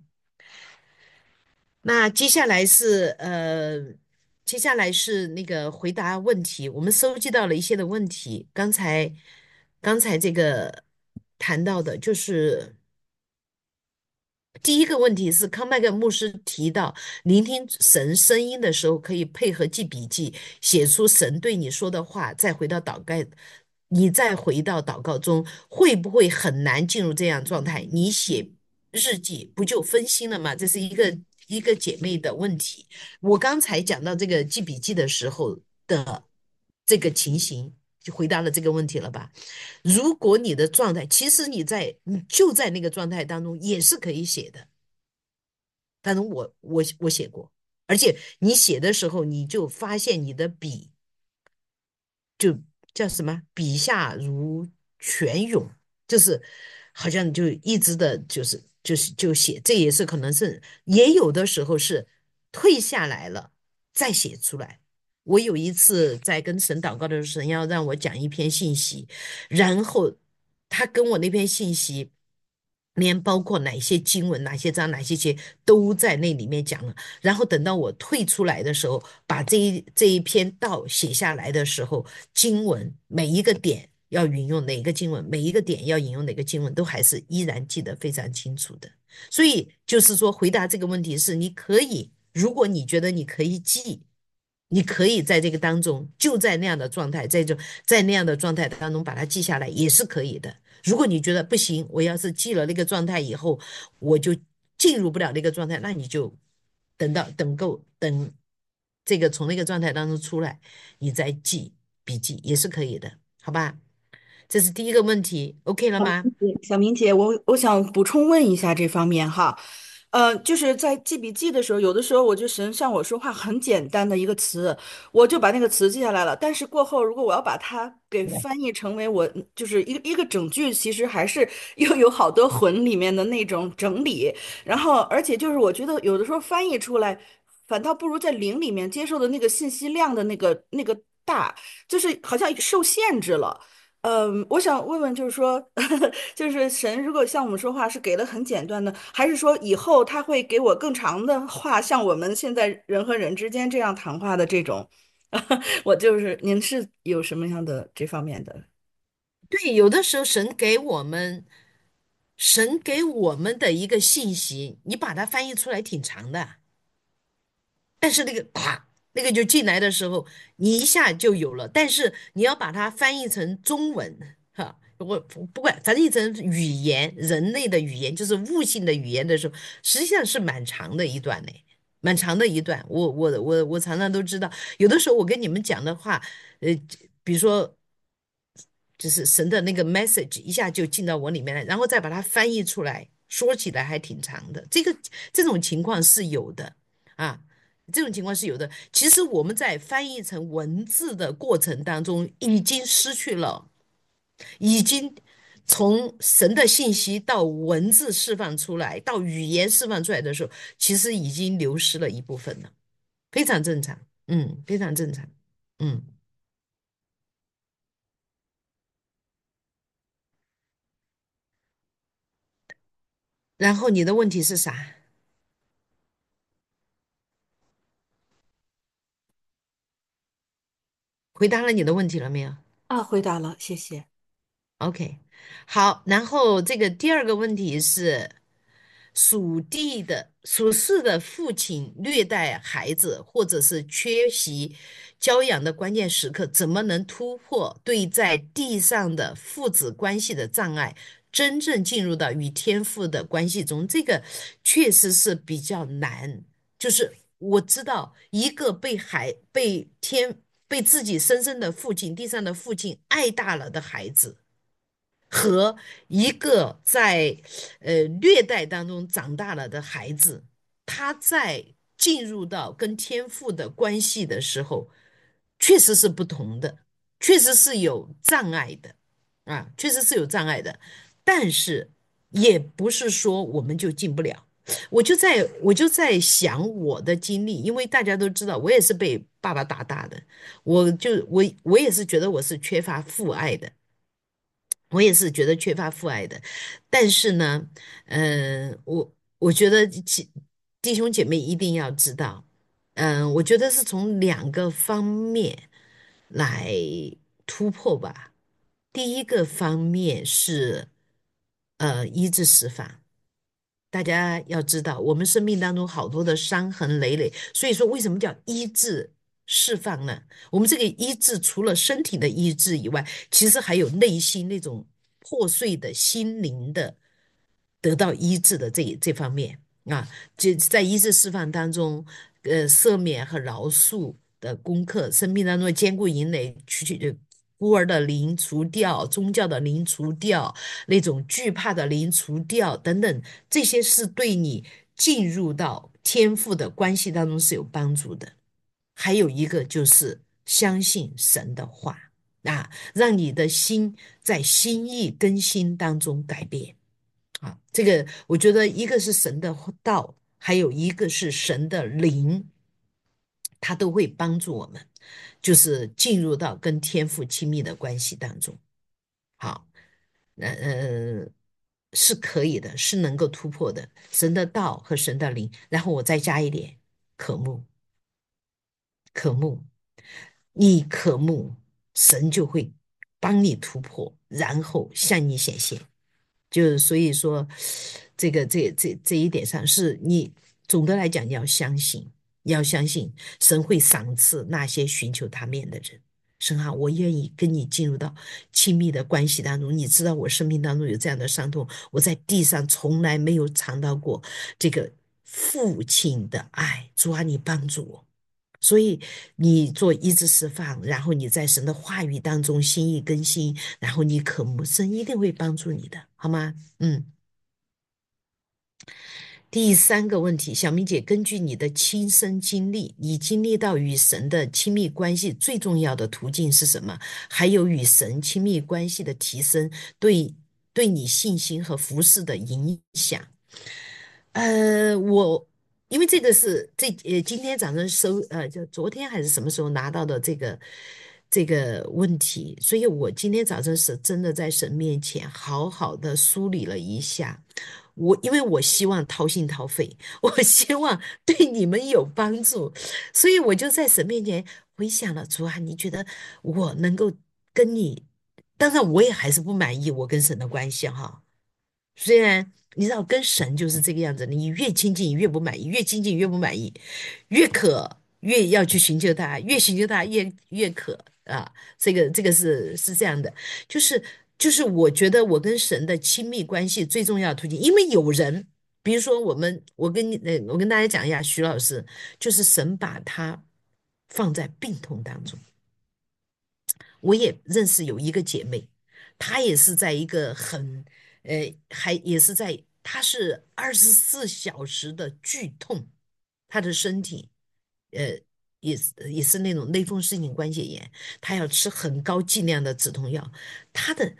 那接下来是呃，接下来是那个回答问题，我们收集到了一些的问题，刚才刚才这个谈到的就是。第一个问题是，康麦克牧师提到，聆听神声音的时候，可以配合记笔记，写出神对你说的话，再回到祷告，你再回到祷告中，会不会很难进入这样状态？你写日记不就分心了吗？这是一个一个姐妹的问题。我刚才讲到这个记笔记的时候的这个情形，就回答了这个问题了吧？如果你的状态，其实你在你就在那个状态当中也是可以写的。反正我我我写过，而且你写的时候，你就发现你的笔就叫什么，笔下如泉涌，就是好像就一直的，就是就是就写，这也是可能是也有的时候是退下来了再写出来。我有一次在跟神祷告的时候，神要让我讲一篇信息，然后他跟我那篇信息。连包括哪些经文、哪些章、哪些节都在那里面讲了。然后等到我退出来的时候，把这一这一篇道写下来的时候，经文每一个点要引用哪个经文，每一个点要引用哪个经文，都还是依然记得非常清楚的。所以就是说，回答这个问题是，你可以，如果你觉得你可以记。你可以在这个当中，就在那样的状态，在这在那样的状态当中把它记下来，也是可以的。如果你觉得不行，我要是记了那个状态以后，我就进入不了那个状态，那你就等到等够等这个从那个状态当中出来，你再记笔记也是可以的，好吧？这是第一个问题，OK 了吗？ 小明姐，我我想补充问一下这方面哈，呃，就是在记笔记的时候，有的时候我就神像我说话很简单的一个词，我就把那个词记下来了。但是过后，如果我要把它给翻译成为我就是一个一个整句，其实还是又有好多魂里面的那种整理。然后，而且就是我觉得有的时候翻译出来，反倒不如在灵里面接受的那个信息量的那个那个大，就是好像受限制了。嗯，我想问问，就是说，就是神如果向我们说话是给的很简单的，还是说以后他会给我更长的话，像我们现在人和人之间这样谈话的这种？我就是您是有什么样的这方面的？ 对，有的时候神给我们，神给我们的一个信息，你把它翻译出来挺长的。但是那个啪，那个就进来的时候，你一下就有了。但是你要把它翻译成中文，哈，我不管翻译成语言，人类的语言，就是悟性的语言的时候，实际上是蛮长的一段呢，蛮长的一段。我我我我常常都知道，有的时候我跟你们讲的话，呃，比如说。就是神的那个 message 一下就进到我里面来，然后再把它翻译出来，说起来还挺长的。这个这种情况是有的啊，这种情况是有的。其实我们在翻译成文字的过程当中，已经失去了，已经从神的信息到文字释放出来，到语言释放出来的时候，其实已经流失了一部分了，非常正常，嗯，非常正常，嗯。然后你的问题是啥？回答了你的问题了没有？ 啊，回答了，谢谢。 OK，好，然后这个第二个问题是，属地的属士的父亲虐待孩子，或者是缺席教养的关键时刻，怎么能突破对在地上的父子关系的障碍，真正进入到与天父的关系中？这个确实是比较难。就是我知道一个被孩被天被自己深深的父亲地上的父亲爱大了的孩子。和一个在呃虐待当中长大了的孩子，他在进入到跟天父的关系的时候，确实是不同的，确实是有障碍的啊，确实是有障碍的，但是也不是说我们就进不了。我就在我就在想我的经历，因为大家都知道，我也是被爸爸打大的，我就我我也是觉得我是缺乏父爱的。我也是觉得缺乏父爱的，但是呢，嗯、我我觉得其弟兄姐妹一定要知道，嗯、我觉得是从两个方面来突破吧。第一个方面是，呃，医治释放。大家要知道，我们生命当中好多的伤痕累累，所以说为什么叫医治释放呢？我们这个医治除了身体的医治以外，其实还有内心那种破碎的心灵的得到医治的这这方面啊，就在医治释放当中，呃，赦免和饶恕的功课，生命当中的坚固营垒，去去孤儿的灵除掉，宗教的灵除掉，那种惧怕的灵除掉等等，这些是对你进入到天赋的关系当中是有帮助的。还有一个就是相信神的话啊，让你的心在心意更新当中改变啊。这个我觉得一个是神的道，还有一个是神的灵，它都会帮助我们，就是进入到跟天父亲密的关系当中。好，那呃是可以的，是能够突破的。神的道和神的灵，然后我再加一点渴慕，渴慕。你渴慕，神就会帮你突破，然后向你显现。就所以说，这个这这这一点上，是你总的来讲，你要相信，你要相信神会赏赐那些寻求他面的人。神啊，我愿意跟你进入到亲密的关系当中。你知道我生命当中有这样的伤痛，我在地上从来没有尝到过这个父亲的爱。主啊，你帮助我。所以你做医治释放，然后你在神的话语当中心意更新，然后你渴慕，神一定会帮助你的，好吗？嗯。第三个问题，小明姐，根据你的亲身经历，你经历到与神的亲密关系最重要的途径是什么？还有与神亲密关系的提升对对你信心和服饰的影响。呃，我因为这个是这呃今天早上收呃就昨天还是什么时候拿到的这个这个问题，所以我今天早上是真的在神面前好好的梳理了一下。我因为我希望掏心掏肺，我希望对你们有帮助，所以我就在神面前回想了，主啊，你觉得我能够跟你，当然我也还是不满意我跟神的关系哈。虽然你知道跟神就是这个样子，你越亲近越不满意，越亲近越不满意，越渴越要去寻求他，越寻求他越越渴啊。这个这个是是这样的，就是就是我觉得我跟神的亲密关系最重要的途径，因为有人，比如说我们，我跟你呃，我跟大家讲一下，徐老师就是神把他放在病痛当中。我也认识有一个姐妹，她也是在一个很，呃，还也是在，她是二十四小时的剧痛，她的身体，呃，也是也是那种类风湿性关节炎，她要吃很高剂量的止痛药，她的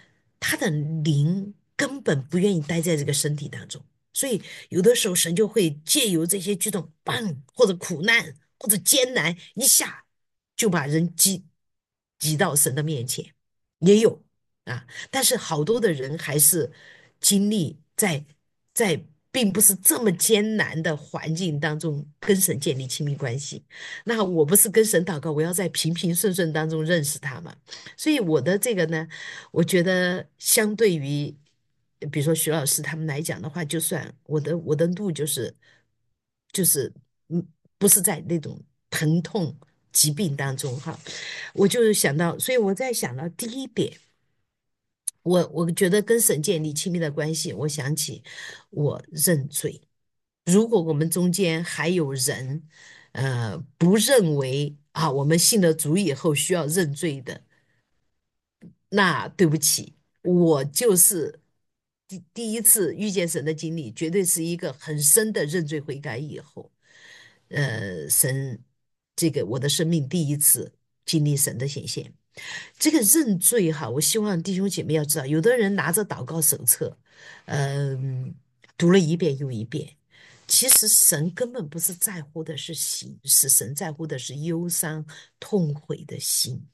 他的灵根本不愿意待在这个身体当中，所以有的时候神就会借由这些剧痛，棒或者苦难或者艰难，一下就把人挤挤到神的面前，也有啊。但是好多的人还是经历在在并不是这么艰难的环境当中跟神建立亲密关系。那我不是跟神祷告，我要在平平顺顺当中认识他嘛？所以我的这个呢，我觉得相对于，比如说徐老师他们来讲的话，就算我的我的路就是就是嗯，不是在那种疼痛疾病当中哈，我就想到，所以我在想到第一点，我我觉得跟神建立亲密的关系，我想起我认罪。如果我们中间还有人，呃，不认为啊，我们信了主以后需要认罪的，那对不起，我就是第第一次遇见神的经历，绝对是一个很深的认罪悔改以后，呃，神这个我的生命第一次经历神的显现。这个认罪哈，我希望弟兄姐妹要知道，有的人拿着祷告手册，嗯、读了一遍又一遍，其实神根本不是在乎的是形式，神在乎的是忧伤痛悔的心。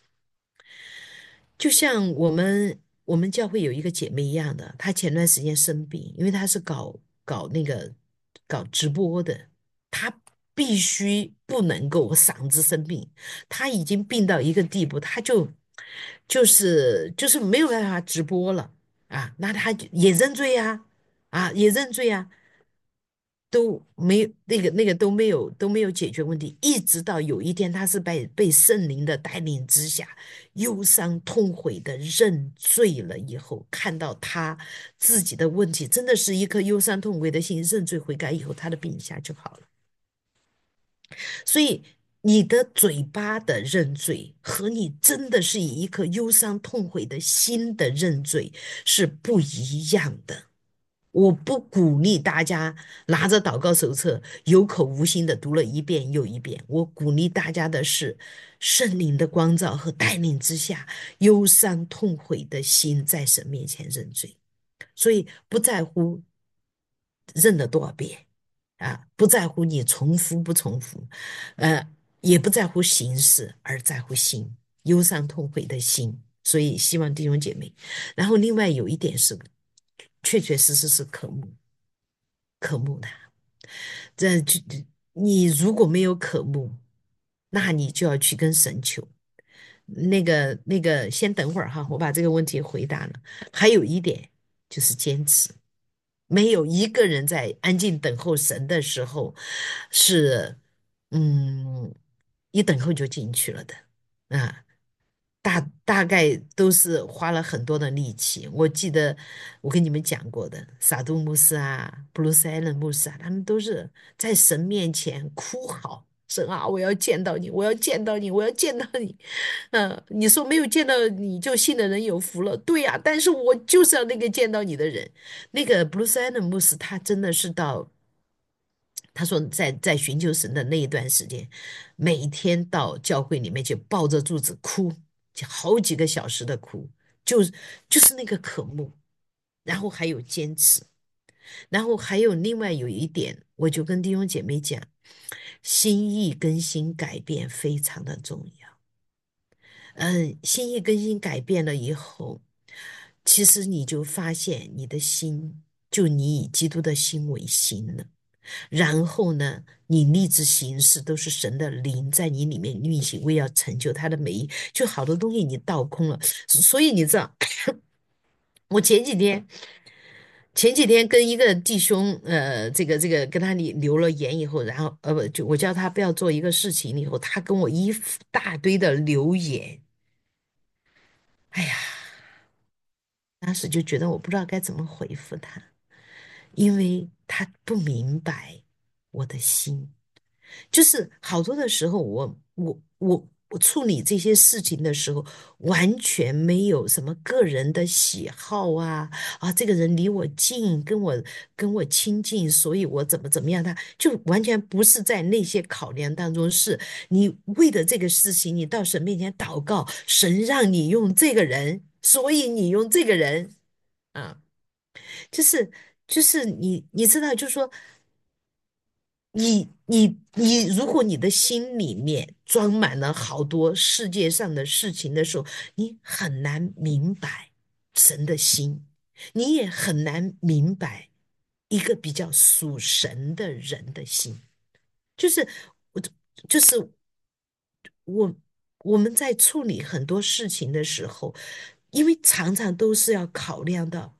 就像我们我们教会有一个姐妹一样的，她前段时间生病，因为她是搞搞那个搞直播的，她必须不能够嗓子生病，她已经病到一个地步，她就就是就是没有办法直播了啊，那她就也认罪呀，啊也认罪呀，都没有那个那个都没有都没有解决问题，一直到有一天，他是被被圣灵的带领之下，忧伤痛悔的认罪了以后，看到他自己的问题，真的是一颗忧伤痛悔的心，认罪悔改以后，他的病一下就好了。所以你的嘴巴的认罪和你真的是以一颗忧伤痛悔的心的认罪是不一样的。我不鼓励大家拿着祷告手册有口无心的读了一遍又一遍。我鼓励大家的是圣灵的光照和带领之下，忧伤痛悔的心在神面前认罪。所以不在乎认了多少遍啊，不在乎你重复不重复，呃，也不在乎形式，而在乎心，忧伤痛悔的心。所以希望弟兄姐妹，然后另外有一点是，确确实实是渴慕，渴慕他。这就你如果没有渴慕，那你就要去跟神求。那个那个，先等会儿哈，我把这个问题回答了。还有一点就是坚持，没有一个人在安静等候神的时候是，嗯，一等候就进去了的啊。大大概都是花了很多的力气。我记得我跟你们讲过的，撒杜牧师啊、布鲁斯艾伦牧师啊，他们都是在神面前哭嚎：神啊，我要见到你，我要见到你，我要见到你。嗯，你说没有见到你就信的人有福了，对呀，但是我就是要那个见到你的人。那个布鲁斯艾伦牧师，他真的是到。他说在在寻求神的那一段时间，每天到教会里面去抱着柱子哭，就好几个小时的哭，就是就是那个渴慕，然后还有坚持，然后还有另外有一点，我就跟弟兄姐妹讲，心意更新改变非常的重要。嗯，心意更新改变了以后，其实你就发现你的心，就你以基督的心为心了。然后呢，你立志行事都是神的灵在你里面运行，为要成就他的美意。就好多东西你倒空了，所以你知道，我前几天前几天跟一个弟兄，呃，这个这个跟他留留了言以后，然后呃不，就我叫他不要做一个事情以后，他跟我一大堆的留言，哎呀，当时就觉得我不知道该怎么回复他，因为他不明白我的心。就是好多的时候我，我我我处理这些事情的时候，完全没有什么个人的喜好啊啊，这个人离我近，跟我跟我亲近，所以我怎么怎么样他，就完全不是在那些考量当中，是你为了这个事情，你到神面前祷告，神让你用这个人。 所以你用这个人啊，就是就是你你知道，就是说你你你，如果你的心里面装满了好多世界上的事情的时候，你很难明白神的心，你也很难明白一个比较属神的人的心。就是我，就是我，我们在处理很多事情的时候，因为常常都是要考量到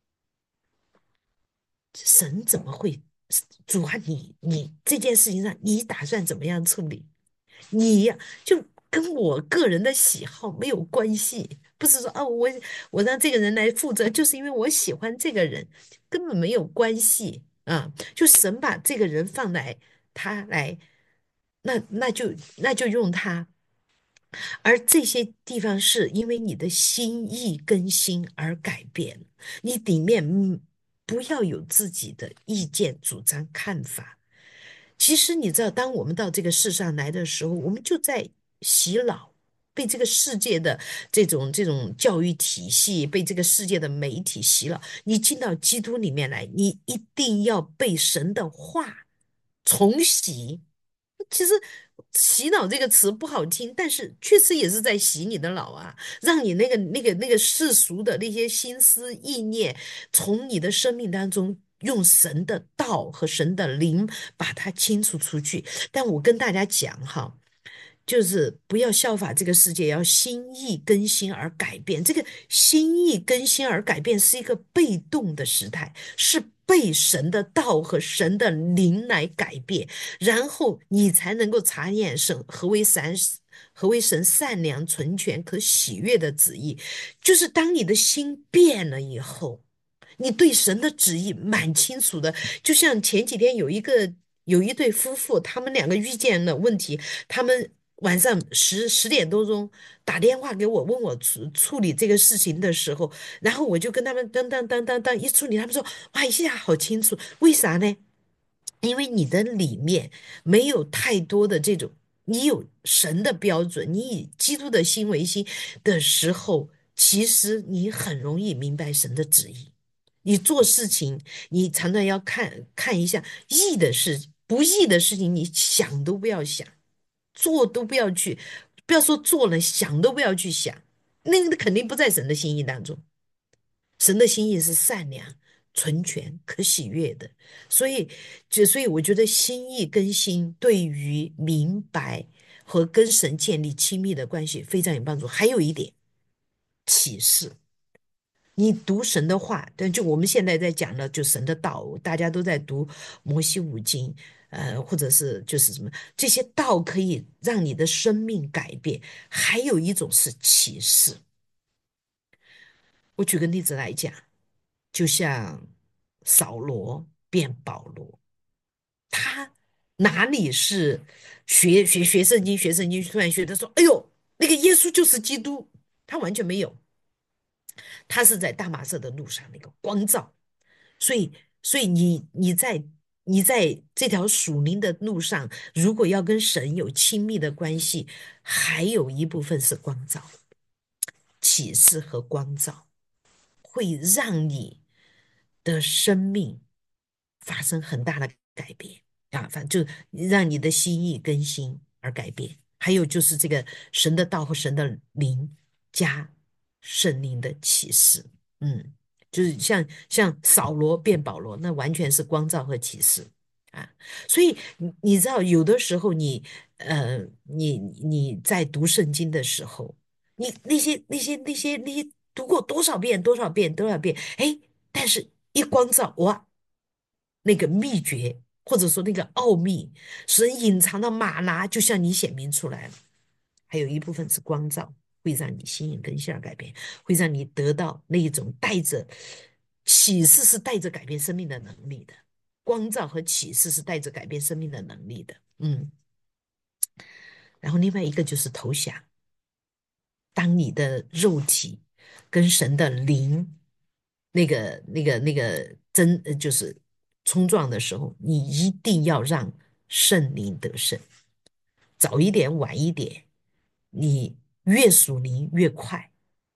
神怎么会，主啊，你你这件事情上，你打算怎么样处理？你呀，就跟我个人的喜好没有关系，不是说哦，我我让这个人来负责，就是因为我喜欢这个人，根本没有关系啊。就神把这个人放来，他来，那那就那就用他。而这些地方是因为你的心意更新而改变，你里面嗯不要有自己的意见、主张、看法。其实你知道，当我们到这个世上来的时候，我们就在洗脑，被这个世界的这种这种教育体系，被这个世界的媒体洗脑。你进到基督里面来，你一定要被神的话重洗。其实“洗脑”这个词不好听，但是确实也是在洗你的脑啊，让你那个那个那个世俗的那些心思意念，从你的生命当中用神的道和神的灵把它清除出去。但我跟大家讲哈。就是不要效法这个世界，要心意更新而改变。这个心意更新而改变是一个被动的时态，是被神的道和神的灵来改变，然后你才能够查验神何为善，何为神善良、纯全、可喜悦的旨意。就是当你的心变了以后，你对神的旨意蛮清楚的。就像前几天有一个有一对夫妇，他们两个遇见了问题，他们晚上十十点多钟打电话给我，问我处处理这个事情的时候，然后我就跟他们当当当当当一处理，他们说哇，一下好清楚，为啥呢？因为你的里面没有太多的这种，你有神的标准，你以基督的心为心的时候，其实你很容易明白神的旨意。你做事情，你常常要看看一下义的事，不义的事情，你想都不要想，做都不要去，不要说做了，想都不要去想，那个肯定不在神的心意当中。神的心意是善良、纯全、可喜悦的，所以就所以我觉得心意更新对于明白和跟神建立亲密的关系非常有帮助。还有一点，启示。你读神的话，但就我们现在在讲的，就神的道，大家都在读摩西五经，呃，或者是就是什么这些道可以让你的生命改变。还有一种是启示。我举个例子来讲，就像扫罗变保罗，他哪里是学学学圣经学圣经，突然学的说，哎呦，那个耶稣就是基督，他完全没有，他是在大马色的路上那个光照。所以，所以你你在你在这条属灵的路上，如果要跟神有亲密的关系，还有一部分是光照、启示和光照。会让你的生命发生很大的改变啊，反正就让你的心意更新而改变。还有就是这个神的道和神的灵加圣灵的启示，嗯，就是像像扫罗变保罗，那完全是光照和启示啊。所以你你知道，有的时候你呃，你你在读圣经的时候。你那些那些那些那些读过多少遍多少遍多少遍，哎，但是一光照哇，那个秘诀或者说那个奥秘，神隐藏的马拿就向你显明出来了。还有一部分是光照，会让你心意更新而改变，会让你得到那一种带着启示，是带着改变生命的能力的。光照和启示是带着改变生命的能力的，嗯。然后另外一个就是投降。当你的肉体跟神的灵那个、那个、那个真呃就是冲撞的时候，你一定要让圣灵得胜，早一点、晚一点，你越属灵越快。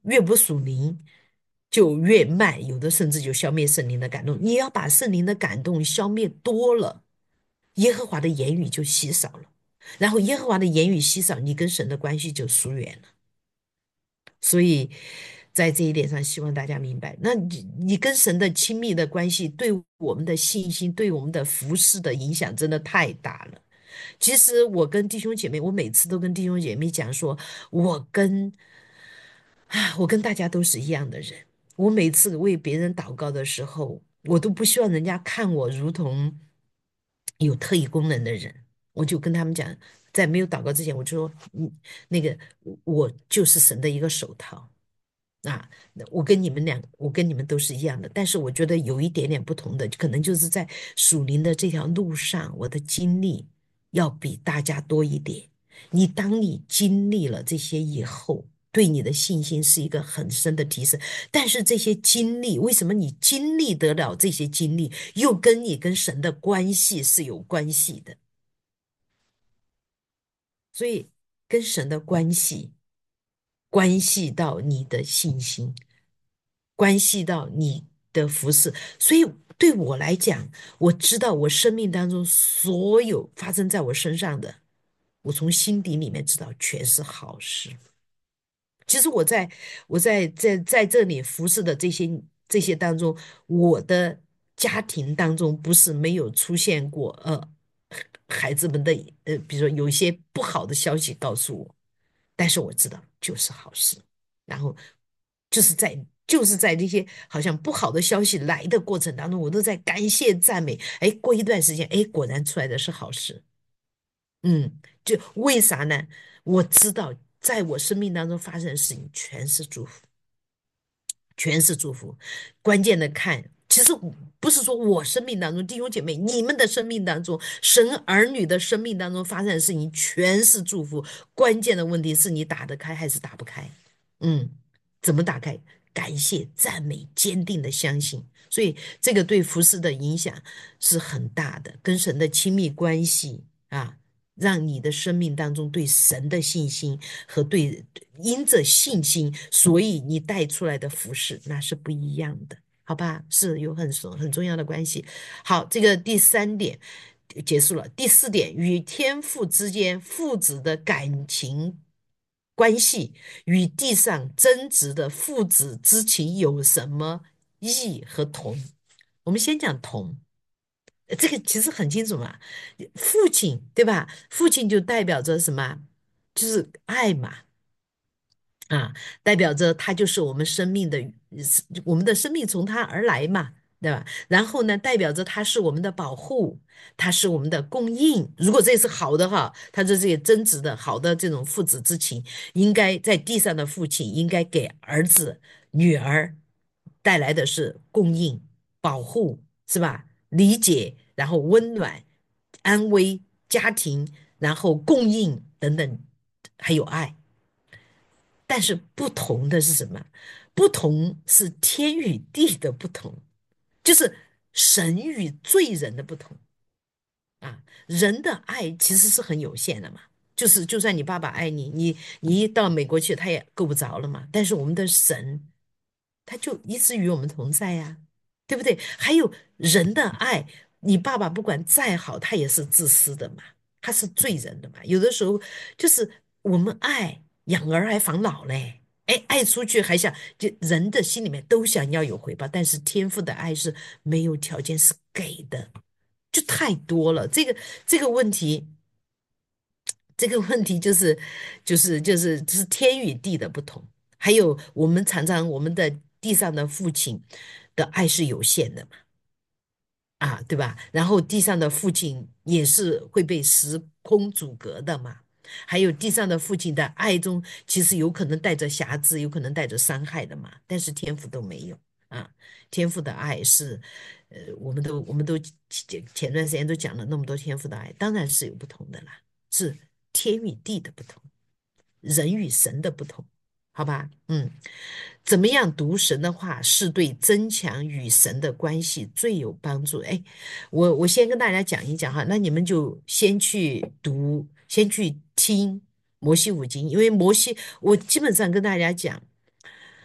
越不属灵，就越慢，有的甚至就消灭圣灵的感动。你要把圣灵的感动消灭多了，耶和华的言语就稀少了，然后耶和华的言语稀少，你跟神的关系就疏远了。所以在这一点上，希望大家明白，那你你跟神的亲密的关系，对我们的信心，对我们的服饰的影响，真的太大了。其实我跟弟兄姐妹，我每次都跟弟兄姐妹讲说，我跟啊，我跟大家都是一样的人。我每次为别人祷告的时候，我都不希望人家看我如同有特异功能的人。我就跟他们讲，在没有祷告之前，我就说，嗯，那个我就是神的一个手套。啊，我跟你们俩，我跟你们都是一样的，但是我觉得有一点点不同的，可能就是在属灵的这条路上，我的经历要比大家多一点。你当你经历了这些以后，对你的信心是一个很深的提升。但是这些经历，为什么你经历得了这些经历，又跟你跟神的关系是有关系的？所以跟神的关系，关系到你的信心。关系到你的服饰，所以对我来讲，我知道我生命当中所有发生在我身上的，我从心底里面知道全是好事。其实我在我在在在这里服侍的这些这些当中，我的家庭当中不是没有出现过呃孩子们的呃，比如说有一些不好的消息告诉我，但是我知道就是好事。然后就是在就是在这些好像不好的消息来的过程当中，我都在感谢赞美。哎，过一段时间，哎，果然出来的是好事。嗯，就为啥呢？我知道，在我生命当中发生的事情全是祝福。全是祝福。关键的看，其实不是说我生命当中弟兄姐妹，你们的生命当中，神儿女的生命当中发生的事情全是祝福。关键的问题是你打得开还是打不开？嗯，怎么打开？感谢、赞美、坚定的相信。所以这个对服饰的影响是很大的，跟神的亲密关系啊。让你的生命当中对神的信心和对因着信心，所以你带出来的服饰那是不一样的，好吧？是有很很重要的关系。好，这个第三点结束了。第四点，与天父之间父子的感情关系与地上争执的父子之情有什么异和同？我们先讲同。这个其实很清楚嘛，父亲对吧？父亲就代表着什么？就是爱嘛，啊，代表着他就是我们生命的，我们的生命从他而来嘛，对吧？然后呢，代表着他是我们的保护，他是我们的供应。如果这是好的哈，他这些真实的好的这种父子之情，应该在地上的父亲应该给儿子、女儿带来的是供应、保护，是吧？理解，然后温暖、安慰家庭，然后供应等等，还有爱。但是不同的是什么？不同是天与地的不同，就是神与罪人的不同啊。人的爱其实是很有限的嘛，就是就算你爸爸爱你，你你一到美国去，他也够不着了嘛。但是我们的神，他就一直与我们同在呀、对不对？还有人的爱，你爸爸不管再好，他也是自私的嘛，他是罪人的嘛。有的时候就是我们爱养儿还防老嘞，哎，爱出去还想，就人的心里面都想要有回报，但是天父的爱是没有条件，是给的，就太多了。这个这个问题。这个问题就是就是就是就是天与地的不同，还有我们常常我们的地上的父亲的爱是有限的嘛，啊，对吧？然后地上的父亲也是会被时空阻隔的嘛，还有地上的父亲的爱中，其实有可能带着瑕疵，有可能带着伤害的嘛，但是天父都没有啊，天父的爱是，呃，我们都我们都前前段时间都讲了那么多天父的爱，当然是有不同的啦，是天与地的不同，人与神的不同，好吧？嗯。怎么样读神的话是对增强与神的关系最有帮助？哎，我我先跟大家讲一讲哈，那你们就先去读，先去听摩西五经，因为摩西，我基本上跟大家讲，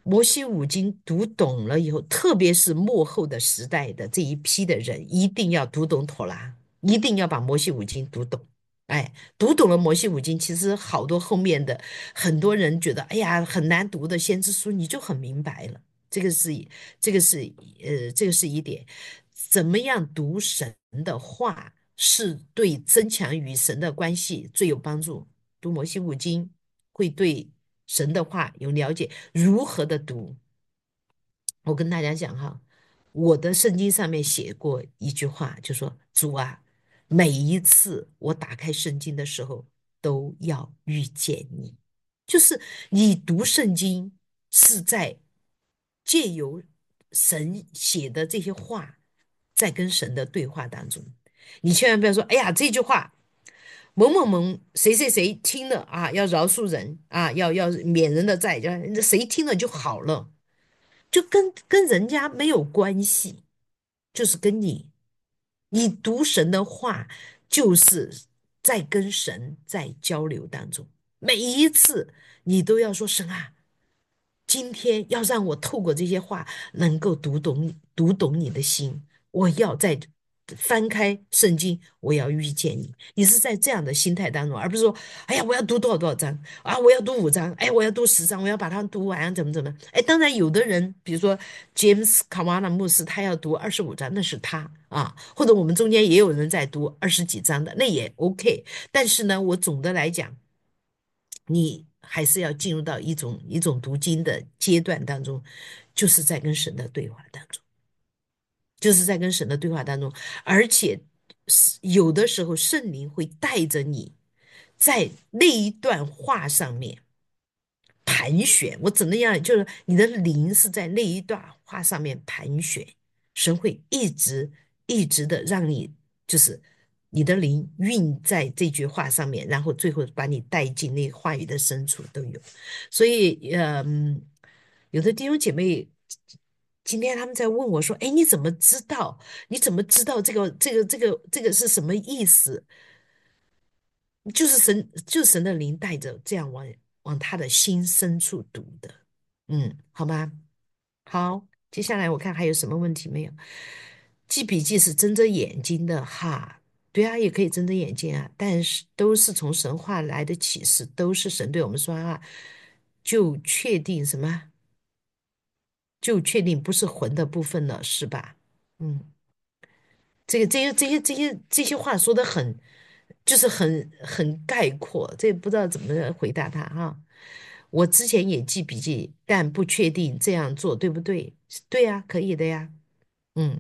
摩西五经读懂了以后，特别是末后的时代的这一批的人，一定要读懂妥拉，一定要把摩西五经读懂。哎，读懂了摩西五经，其实好多后面的很多人觉得，哎呀，很难读的先知书，你就很明白了。这个是，这个是，呃，这个是一点。怎么样读神的话，是对增强与神的关系最有帮助。读摩西五经会对神的话有了解，如何的读。我跟大家讲哈，我的圣经上面写过一句话，就说主啊，每一次我打开圣经的时候，都要遇见你。就是你读圣经是在借由神写的这些话，在跟神的对话当中。你千万不要说，哎呀，这句话某某某谁谁谁听了啊，要饶恕人啊，要要免人的债，叫谁听了就好了。就跟跟人家没有关系，就是跟你，你读神的话，就是在跟神在交流当中，每一次你都要说神啊，今天要让我透过这些话，能够读懂读懂你的心。我要在翻开圣经，我要遇见你。你是在这样的心态当中，而不是说，哎呀，我要读多少多少章啊，我要读五章，哎，我要读十章，我要把它读完，怎么怎么？哎，当然，有的人，比如说 James Kawana 牧师，他要读二十五章，那是他啊，或者我们中间也有人在读二十几章的，那也 OK。但是呢，我总的来讲。你还是要进入到一种一种读经的阶段当中，就是在跟神的对话当中，就是在跟神的对话当中，而且有的时候圣灵会带着你在那一段话上面盘旋。我怎么样？就是你的灵是在那一段话上面盘旋，神会一直一直的让你，就是你的灵运在这句话上面，然后最后把你带进那个话语的深处都有。所以，嗯，有的弟兄姐妹。今天他们在问我说：“哎，你怎么知道？你怎么知道这个、这个、这个、这个是什么意思？”就是神，就是神的灵带着这样往往他的心深处读的，嗯，好吗？好，接下来我看还有什么问题没有？记笔记是睁着眼睛的哈，对啊，也可以睁着眼睛啊，但是都是从神话来的启示，都是神对我们说啊，就确定什么？就确定不是魂的部分了，是吧？嗯。这个这些这些这些这些话说的很，就是很很概括，这不知道怎么回答他哈。我之前也记笔记，但不确定这样做对不对？对呀，可以的呀。嗯，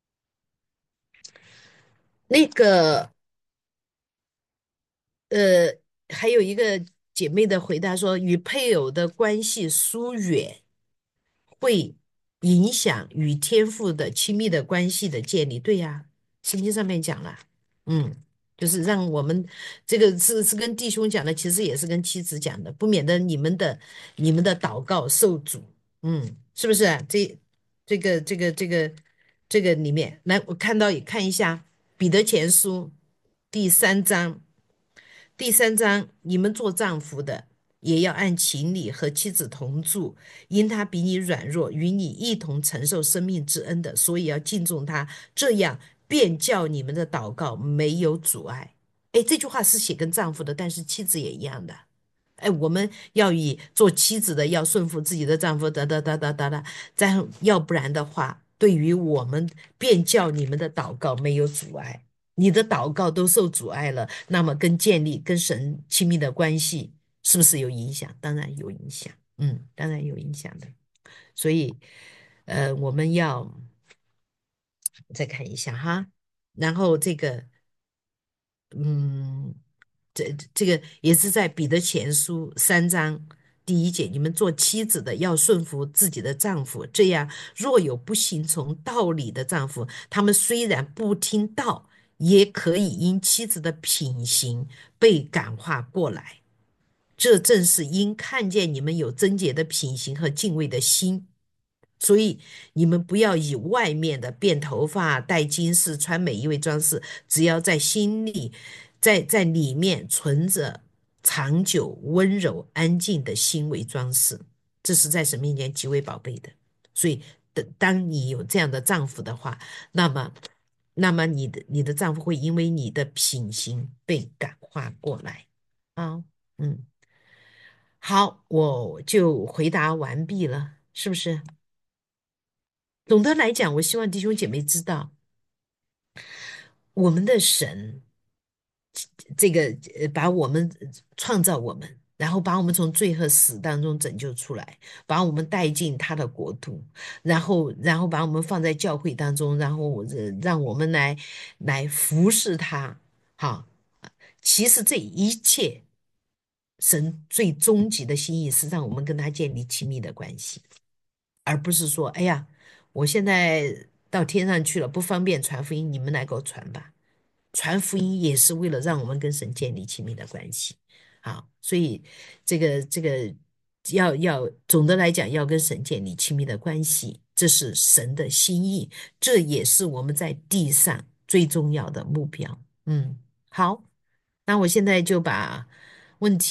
那个呃，还有一个姐妹的回答说，与配偶的关系疏远。会影响与天父的亲密的关系的建立。对呀，圣经上面讲了，嗯，就是让我们这个是是跟弟兄讲的，其实也是跟妻子讲的，不免得你们的你们的祷告受阻，嗯，是不是啊？这这个这个这个这个里面，来我看到也看一下彼得前书第三章。第三章，你们做丈夫的，也要按情理和妻子同住，因他比你软弱，与你一同承受生命之恩的，所以要敬重他，这样便叫你们的祷告没有阻碍。哎，这句话是写跟丈夫的，但是妻子也一样的。哎，我们要以做妻子的要顺服自己的丈夫，哒哒哒哒哒哒，这样要不然的话，对于我们便叫你们的祷告没有阻碍。你的祷告都受阻碍了，那么跟建立跟神亲密的关系是不是有影响？当然有影响，嗯，当然有影响的。所以，呃，我们要再看一下哈，然后这个，嗯，这这个也是在彼得前书三章第一节，你们做妻子的要顺服自己的丈夫，这样若有不信从道理的丈夫，他们虽然不听道，也可以因妻子的品行被感化过来。这正是因看见你们有贞洁的品行和敬畏的心，所以你们不要以外面的变头发、戴金饰、穿美衣为装饰，只要在心里，在在里面存着长久温柔安静的心为装饰。 这是在神面前极为宝贝的。所以，当当你有这样的丈夫的话，那么，那么你的你的丈夫会因为你的品行被感化过来啊。嗯，好，我就回答完毕了，是不是？总的来讲，我希望弟兄姐妹知道，我们的神这个呃，把我们创造我们，然后把我们从罪和死当中拯救出来，把我们带进他的国度，然后然后把我们放在教会当中，然后呃让我们来来服侍他。好，其实这一切，神最终极的心意是让我们跟他建立亲密的关系。而不是说，哎呀，我现在到天上去了，不方便传福音，你们来给我传吧。传福音也是为了让我们跟神建立亲密的关系。好，所以这个这个要要总的来讲，要跟神建立亲密的关系，这是神的心意，这也是我们在地上最重要的目标。嗯，好，那我现在就把问题。